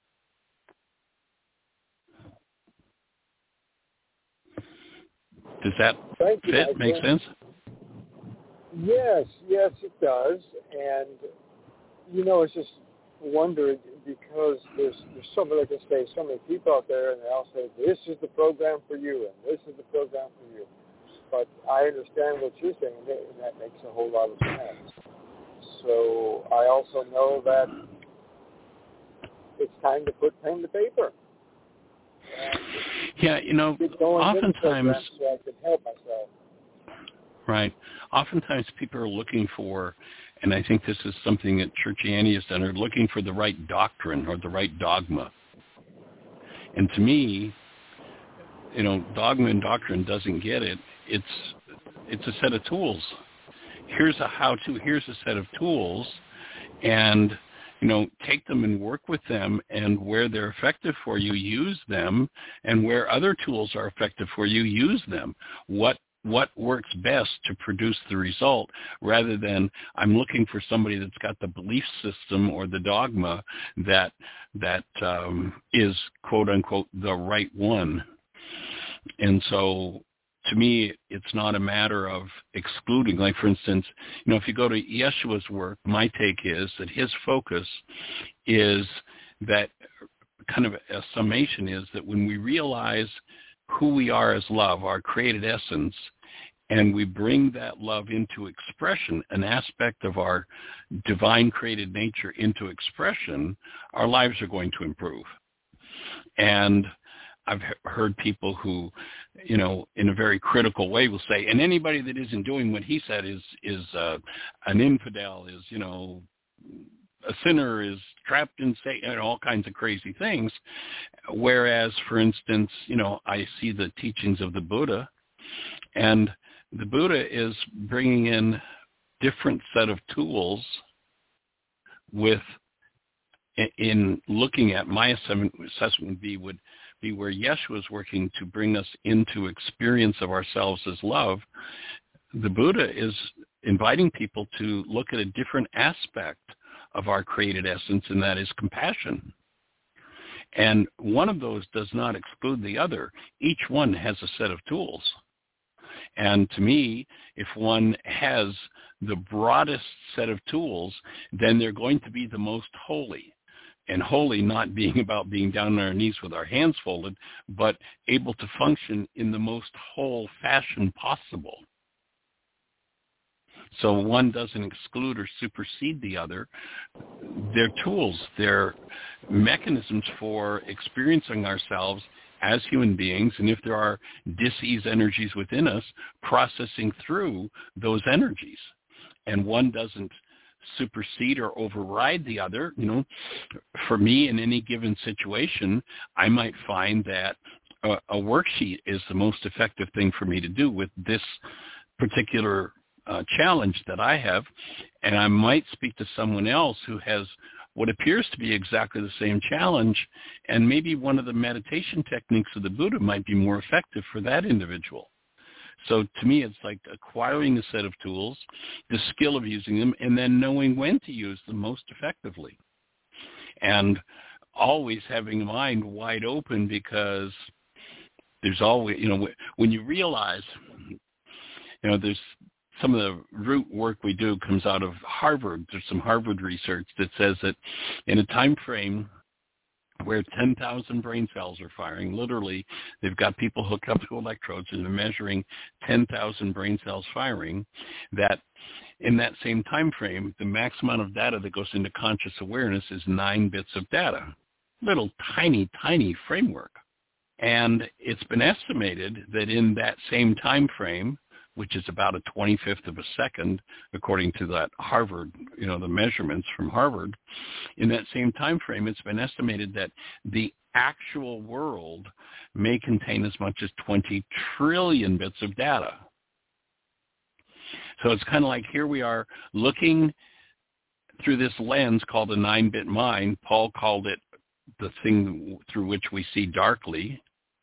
Does that Thank you, fit? Michael. Make sense? Yes, yes, it does. And, you know, it's just wondering because there's, there's so many, like I say, so many people out there, and they all say, this is the program for you, and this is the program for you. But I understand what you're saying, and that makes a whole lot of sense. So I also know that it's time to put pen to paper. Yeah, you know, oftentimes, so I can help myself. Right. Oftentimes people are looking for, and I think this is something that Churchianity has done, are looking for the right doctrine or the right dogma. And to me, you know, dogma and doctrine doesn't get it. It's it's a set of tools. Here's a how-to. Here's a set of tools, and you know, take them and work with them, and where they're effective for you, use them, and where other tools are effective for you, use them. What what works best to produce the result, rather than I'm looking for somebody that's got the belief system or the dogma that that um, is, quote unquote, the right one. And so to me, it's not a matter of excluding. Like, for instance, you know, if you go to Yeshua's work, my take is that his focus is that kind of a summation is that when we realize who we are as love, our created essence, and we bring that love into expression, an aspect of our divine created nature into expression, our lives are going to improve. And I've heard people who, you know, in a very critical way will say, and anybody that isn't doing what he said is is uh, an infidel, is, you know, a sinner, is trapped in Satan, and all kinds of crazy things. Whereas, for instance, you know, I see the teachings of the Buddha, and the Buddha is bringing in different set of tools with, in looking at my assessment would be, would be where Yeshua is working to bring us into experience of ourselves as love. The Buddha is inviting people to look at a different aspect of our created essence, and that is compassion. And one of those does not exclude the other. Each one has a set of tools. And to me, if one has the broadest set of tools, then they're going to be the most holy. And holy not being about being down on our knees with our hands folded, but able to function in the most whole fashion possible. So one doesn't exclude or supersede the other. They're tools. They're mechanisms for experiencing ourselves as human beings, and if there are dis-ease energies within us, processing through those energies. And one doesn't supersede or override the other. You know, for me, in any given situation, I might find that a, a worksheet is the most effective thing for me to do with this particular uh, challenge that I have, and I might speak to someone else who has what appears to be exactly the same challenge, and maybe one of the meditation techniques of the Buddha might be more effective for that individual. So to me, it's like acquiring a set of tools, the skill of using them, and then knowing when to use them most effectively. And always having the mind wide open, because there's always, you know, when you realize, you know, there's some of the root work we do comes out of Harvard. There's some Harvard research that says that in a time frame where ten thousand brain cells are firing, literally they've got people hooked up to electrodes and they're measuring ten thousand brain cells firing, that in that same time frame, the max amount of data that goes into conscious awareness is nine bits of data. Little tiny, tiny framework. And it's been estimated that in that same time frame, which is about a twenty-fifth of a second, according to that Harvard, you know, the measurements from Harvard, in that same time frame, it's been estimated that the actual world may contain as much as twenty trillion bits of data. So it's kind of like here we are looking through this lens called a nine-bit mind. Paul called it the thing through which we see darkly.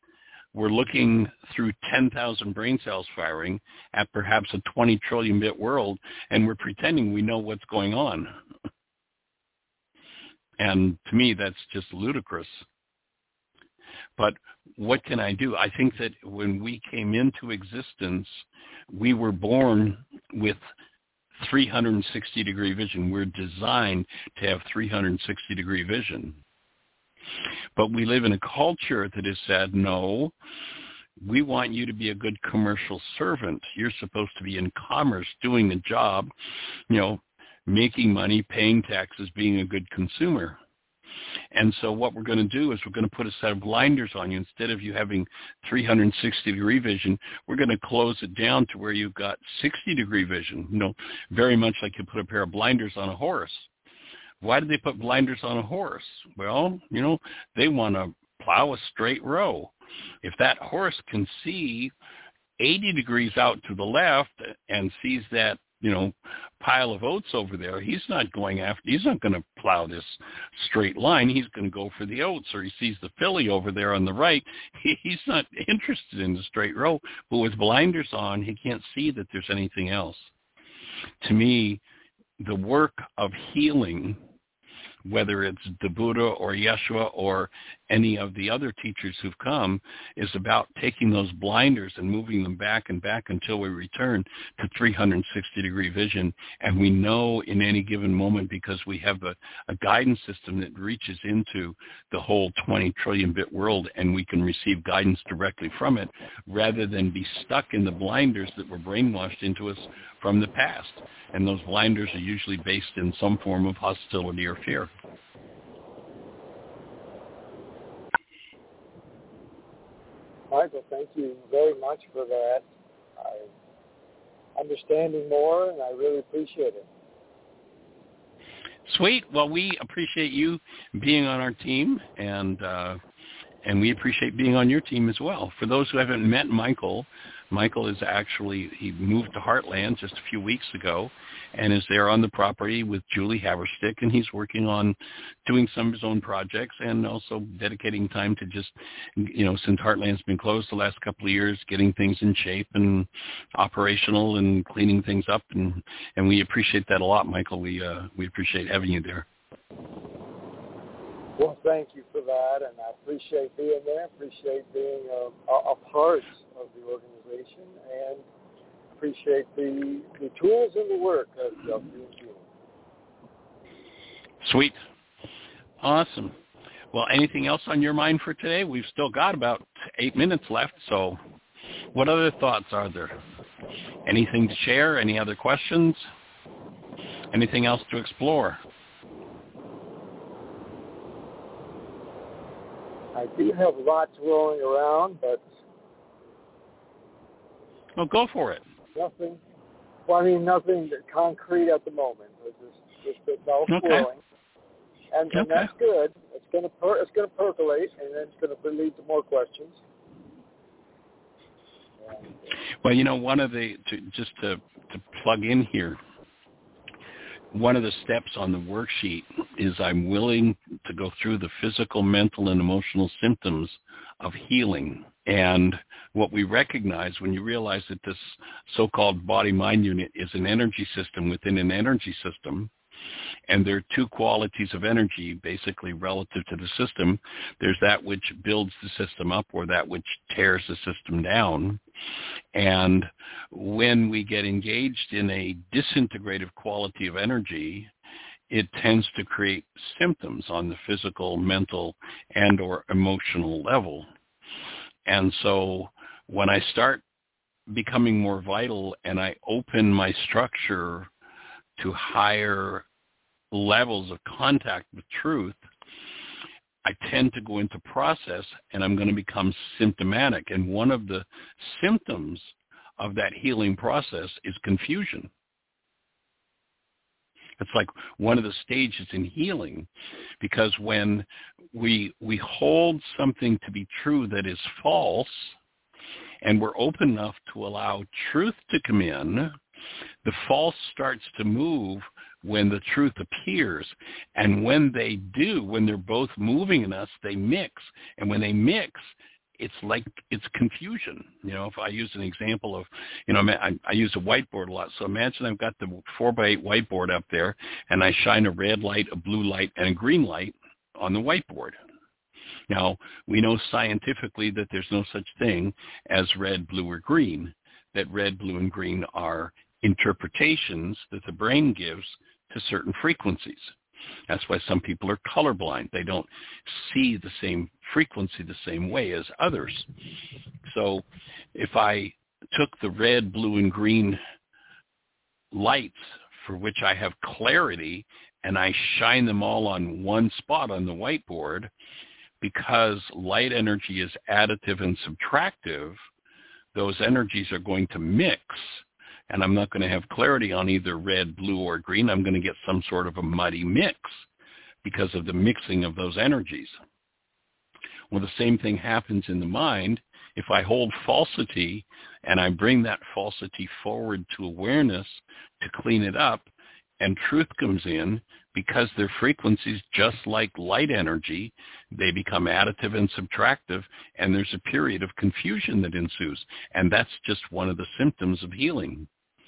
we're looking through ten thousand brain cells firing at perhaps a twenty trillion bit world, and we're pretending we know what's going on. And to me, that's just ludicrous. But what can I do? I think that when we came into existence, we were born with three hundred sixty degree vision. We're designed to have three hundred sixty degree vision. But we live in a culture that has said, no, we want you to be a good commercial servant. You're supposed to be in commerce, doing the job, you know, making money, paying taxes, being a good consumer. And so what we're going to do is we're going to put a set of blinders on you. Instead of you having three hundred sixty degree vision, we're going to close it down to where you've got sixty degree vision, you know, very much like you put a pair of blinders on a horse. Why did they put blinders on a horse? Well, you know, they want to plow a straight row. If that horse can see eighty degrees out to the left and sees that, you know, pile of oats over there, he's not going after, he's not going to plow this straight line. He's going to go for the oats. Or he sees the filly over there on the right. He, he's not interested in the straight row. But with blinders on, he can't see that there's anything else. To me, the work of healing, whether it's the Buddha or Yeshua or any of the other teachers who've come, is about taking those blinders and moving them back and back until we return to three hundred sixty degree vision. And we know in any given moment, because we have a, a guidance system that reaches into the whole twenty trillion bit world, and we can receive guidance directly from it rather than be stuck in the blinders that were brainwashed into us from the past. And those blinders are usually based in some form of hostility or fear. Michael, thank you very much for that. I'm understanding more, and I really appreciate it. Sweet. Well, we appreciate you being on our team, and uh, and we appreciate being on your team as well. For those who haven't met Michael, Michael is actually, he moved to Heartland just a few weeks ago and is there on the property with Julie Haverstick, and he's working on doing some of his own projects and also dedicating time to just, you know, since Heartland's been closed the last couple of years, getting things in shape and operational and cleaning things up. And, and we appreciate that a lot, Michael. We, uh, we appreciate having you there. Well, thank you for that, and I appreciate being there, appreciate being a, a part of the organization, and appreciate the, the tools and the work of being doing. Sweet. Awesome. Well, anything else on your mind for today? We've still got about eight minutes left, so what other thoughts are there? Anything to share? Any other questions? Anything else to explore? I do have lots rolling around, but... Well, go for it. Nothing, well, I mean, nothing concrete at the moment. It's just, just it's all okay. flowing. And, and okay. that's good. It's going to per, it's going to percolate, and then it's going to lead to more questions. And, well, you know, one of the, to, just to, to plug in here, one of the steps on the worksheet is I'm willing to go through the physical, mental, and emotional symptoms of healing. And what we recognize when you realize that this so-called body-mind unit is an energy system within an energy system, and there are two qualities of energy basically relative to the system. There's that which builds the system up or that which tears the system down. And when we get engaged in a disintegrative quality of energy, it tends to create symptoms on the physical, mental, and or emotional level. And so when I start becoming more vital and I open my structure to higher levels of contact with truth, I tend to go into process and I'm going to become symptomatic. And one of the symptoms of that healing process is confusion. It's like one of the stages in healing, because when we we hold something to be true that is false, and we're open enough to allow truth to come in, the false starts to move when the truth appears. And when they do, when they're both moving in us, they mix. And when they mix, it's like it's confusion. You know, if I use an example of, you know, I, I use a whiteboard a lot. So imagine I've got the four by eight whiteboard up there, and I shine a red light, a blue light, and a green light on the whiteboard. Now, we know scientifically that there's no such thing as red, blue, or green, that red, blue, and green are interpretations that the brain gives to certain frequencies. That's why some people are colorblind. They don't see the same frequency the same way as others. So if I took the red, blue, and green lights for which I have clarity and I shine them all on one spot on the whiteboard, because light energy is additive and subtractive, those energies are going to mix, and I'm not going to have clarity on either red, blue, or green. I'm going to get some sort of a muddy mix because of the mixing of those energies. Well, the same thing happens in the mind. If I hold falsity and I bring that falsity forward to awareness to clean it up, and truth comes in, because their frequencies, just like light energy, they become additive and subtractive, and there's a period of confusion that ensues. And that's just one of the symptoms of healing.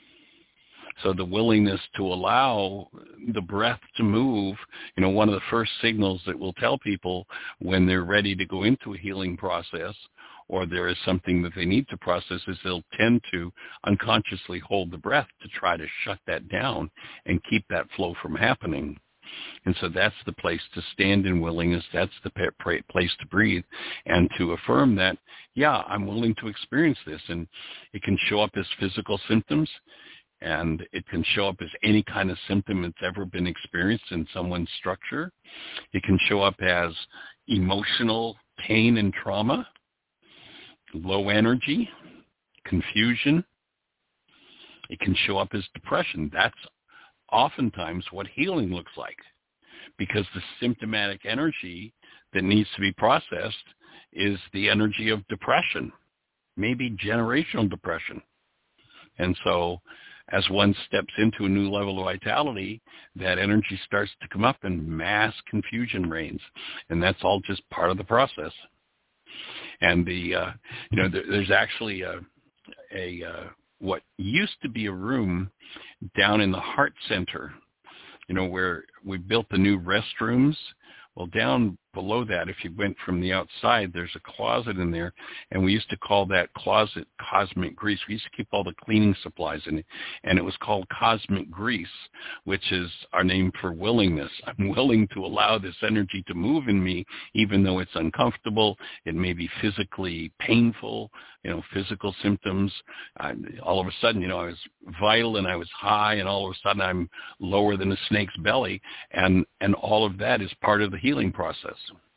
So the willingness to allow the breath to move, you know, one of the first signals that will tell people when they're ready to go into a healing process, or there is something that they need to process, is they'll tend to unconsciously hold the breath to try to shut that down and keep that flow from happening. And so that's the place to stand in willingness. That's the place to breathe and to affirm that, yeah, I'm willing to experience this. And it can show up as physical symptoms, and it can show up as any kind of symptom that's ever been experienced in someone's structure. It can show up as emotional pain and trauma, low energy, confusion. It can show up as depression. That's oftentimes what healing looks like, because the symptomatic energy that needs to be processed is the energy of depression, maybe generational depression. And so as one steps into a new level of vitality, that energy starts to come up and mass confusion reigns. And that's all just part of the process. And the, uh, you know, there, there's actually a, a uh, what used to be a room down in the Heart Center, you know, where we built the new restrooms. Well, down below that, if you went from the outside, there's a closet in there, and we used to call that closet Cosmic Grease. We used to keep all the cleaning supplies in it, and it was called Cosmic Grease, which is our name for willingness. I'm willing to allow this energy to move in me, even though it's uncomfortable. It may be physically painful, you know, physical symptoms. I, all of a sudden, you know, I was vital and I was high, and all of a sudden I'm lower than a snake's belly, and, and all of that is part of the healing process.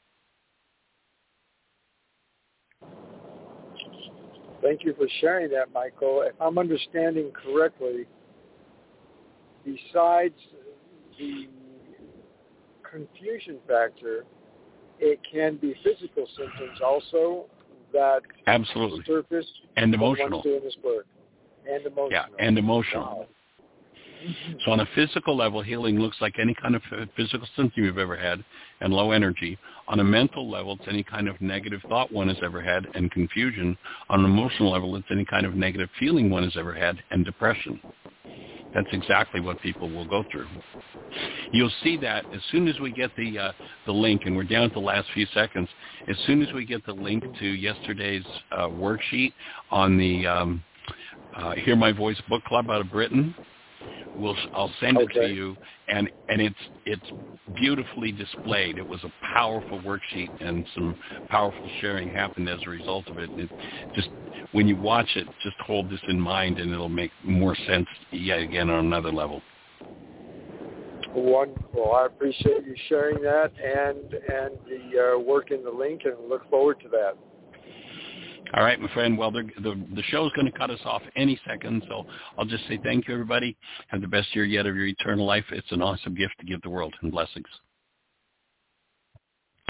Thank you for sharing that, Michael. If I'm understanding correctly, besides the confusion factor, it can be physical symptoms also that absolutely surface and emotional. Doing this work. And emotional. Yeah, and emotional. Wow. So on a physical level, healing looks like any kind of physical symptom you've ever had and low energy. On a mental level, it's any kind of negative thought one has ever had and confusion. On an emotional level, it's any kind of negative feeling one has ever had and depression. That's exactly what people will go through. You'll see that as soon as we get the uh, the link, and we're down to the last few seconds, as soon as we get the link to yesterday's uh, worksheet on the um, uh, Hear My Voice book club out of Britain, We'll, I'll send it okay. to you, and, and it's it's beautifully displayed. It was a powerful worksheet, and some powerful sharing happened as a result of it. And it just when you watch it, just hold this in mind, and it'll make more sense yet again on another level. Wonderful. I appreciate you sharing that and and the uh, work in the link, and look forward to that. All right, my friend. Well, the the show is going to cut us off any second, so I'll just say thank you, everybody. Have the best year yet of your eternal life. It's an awesome gift to give the world, and blessings.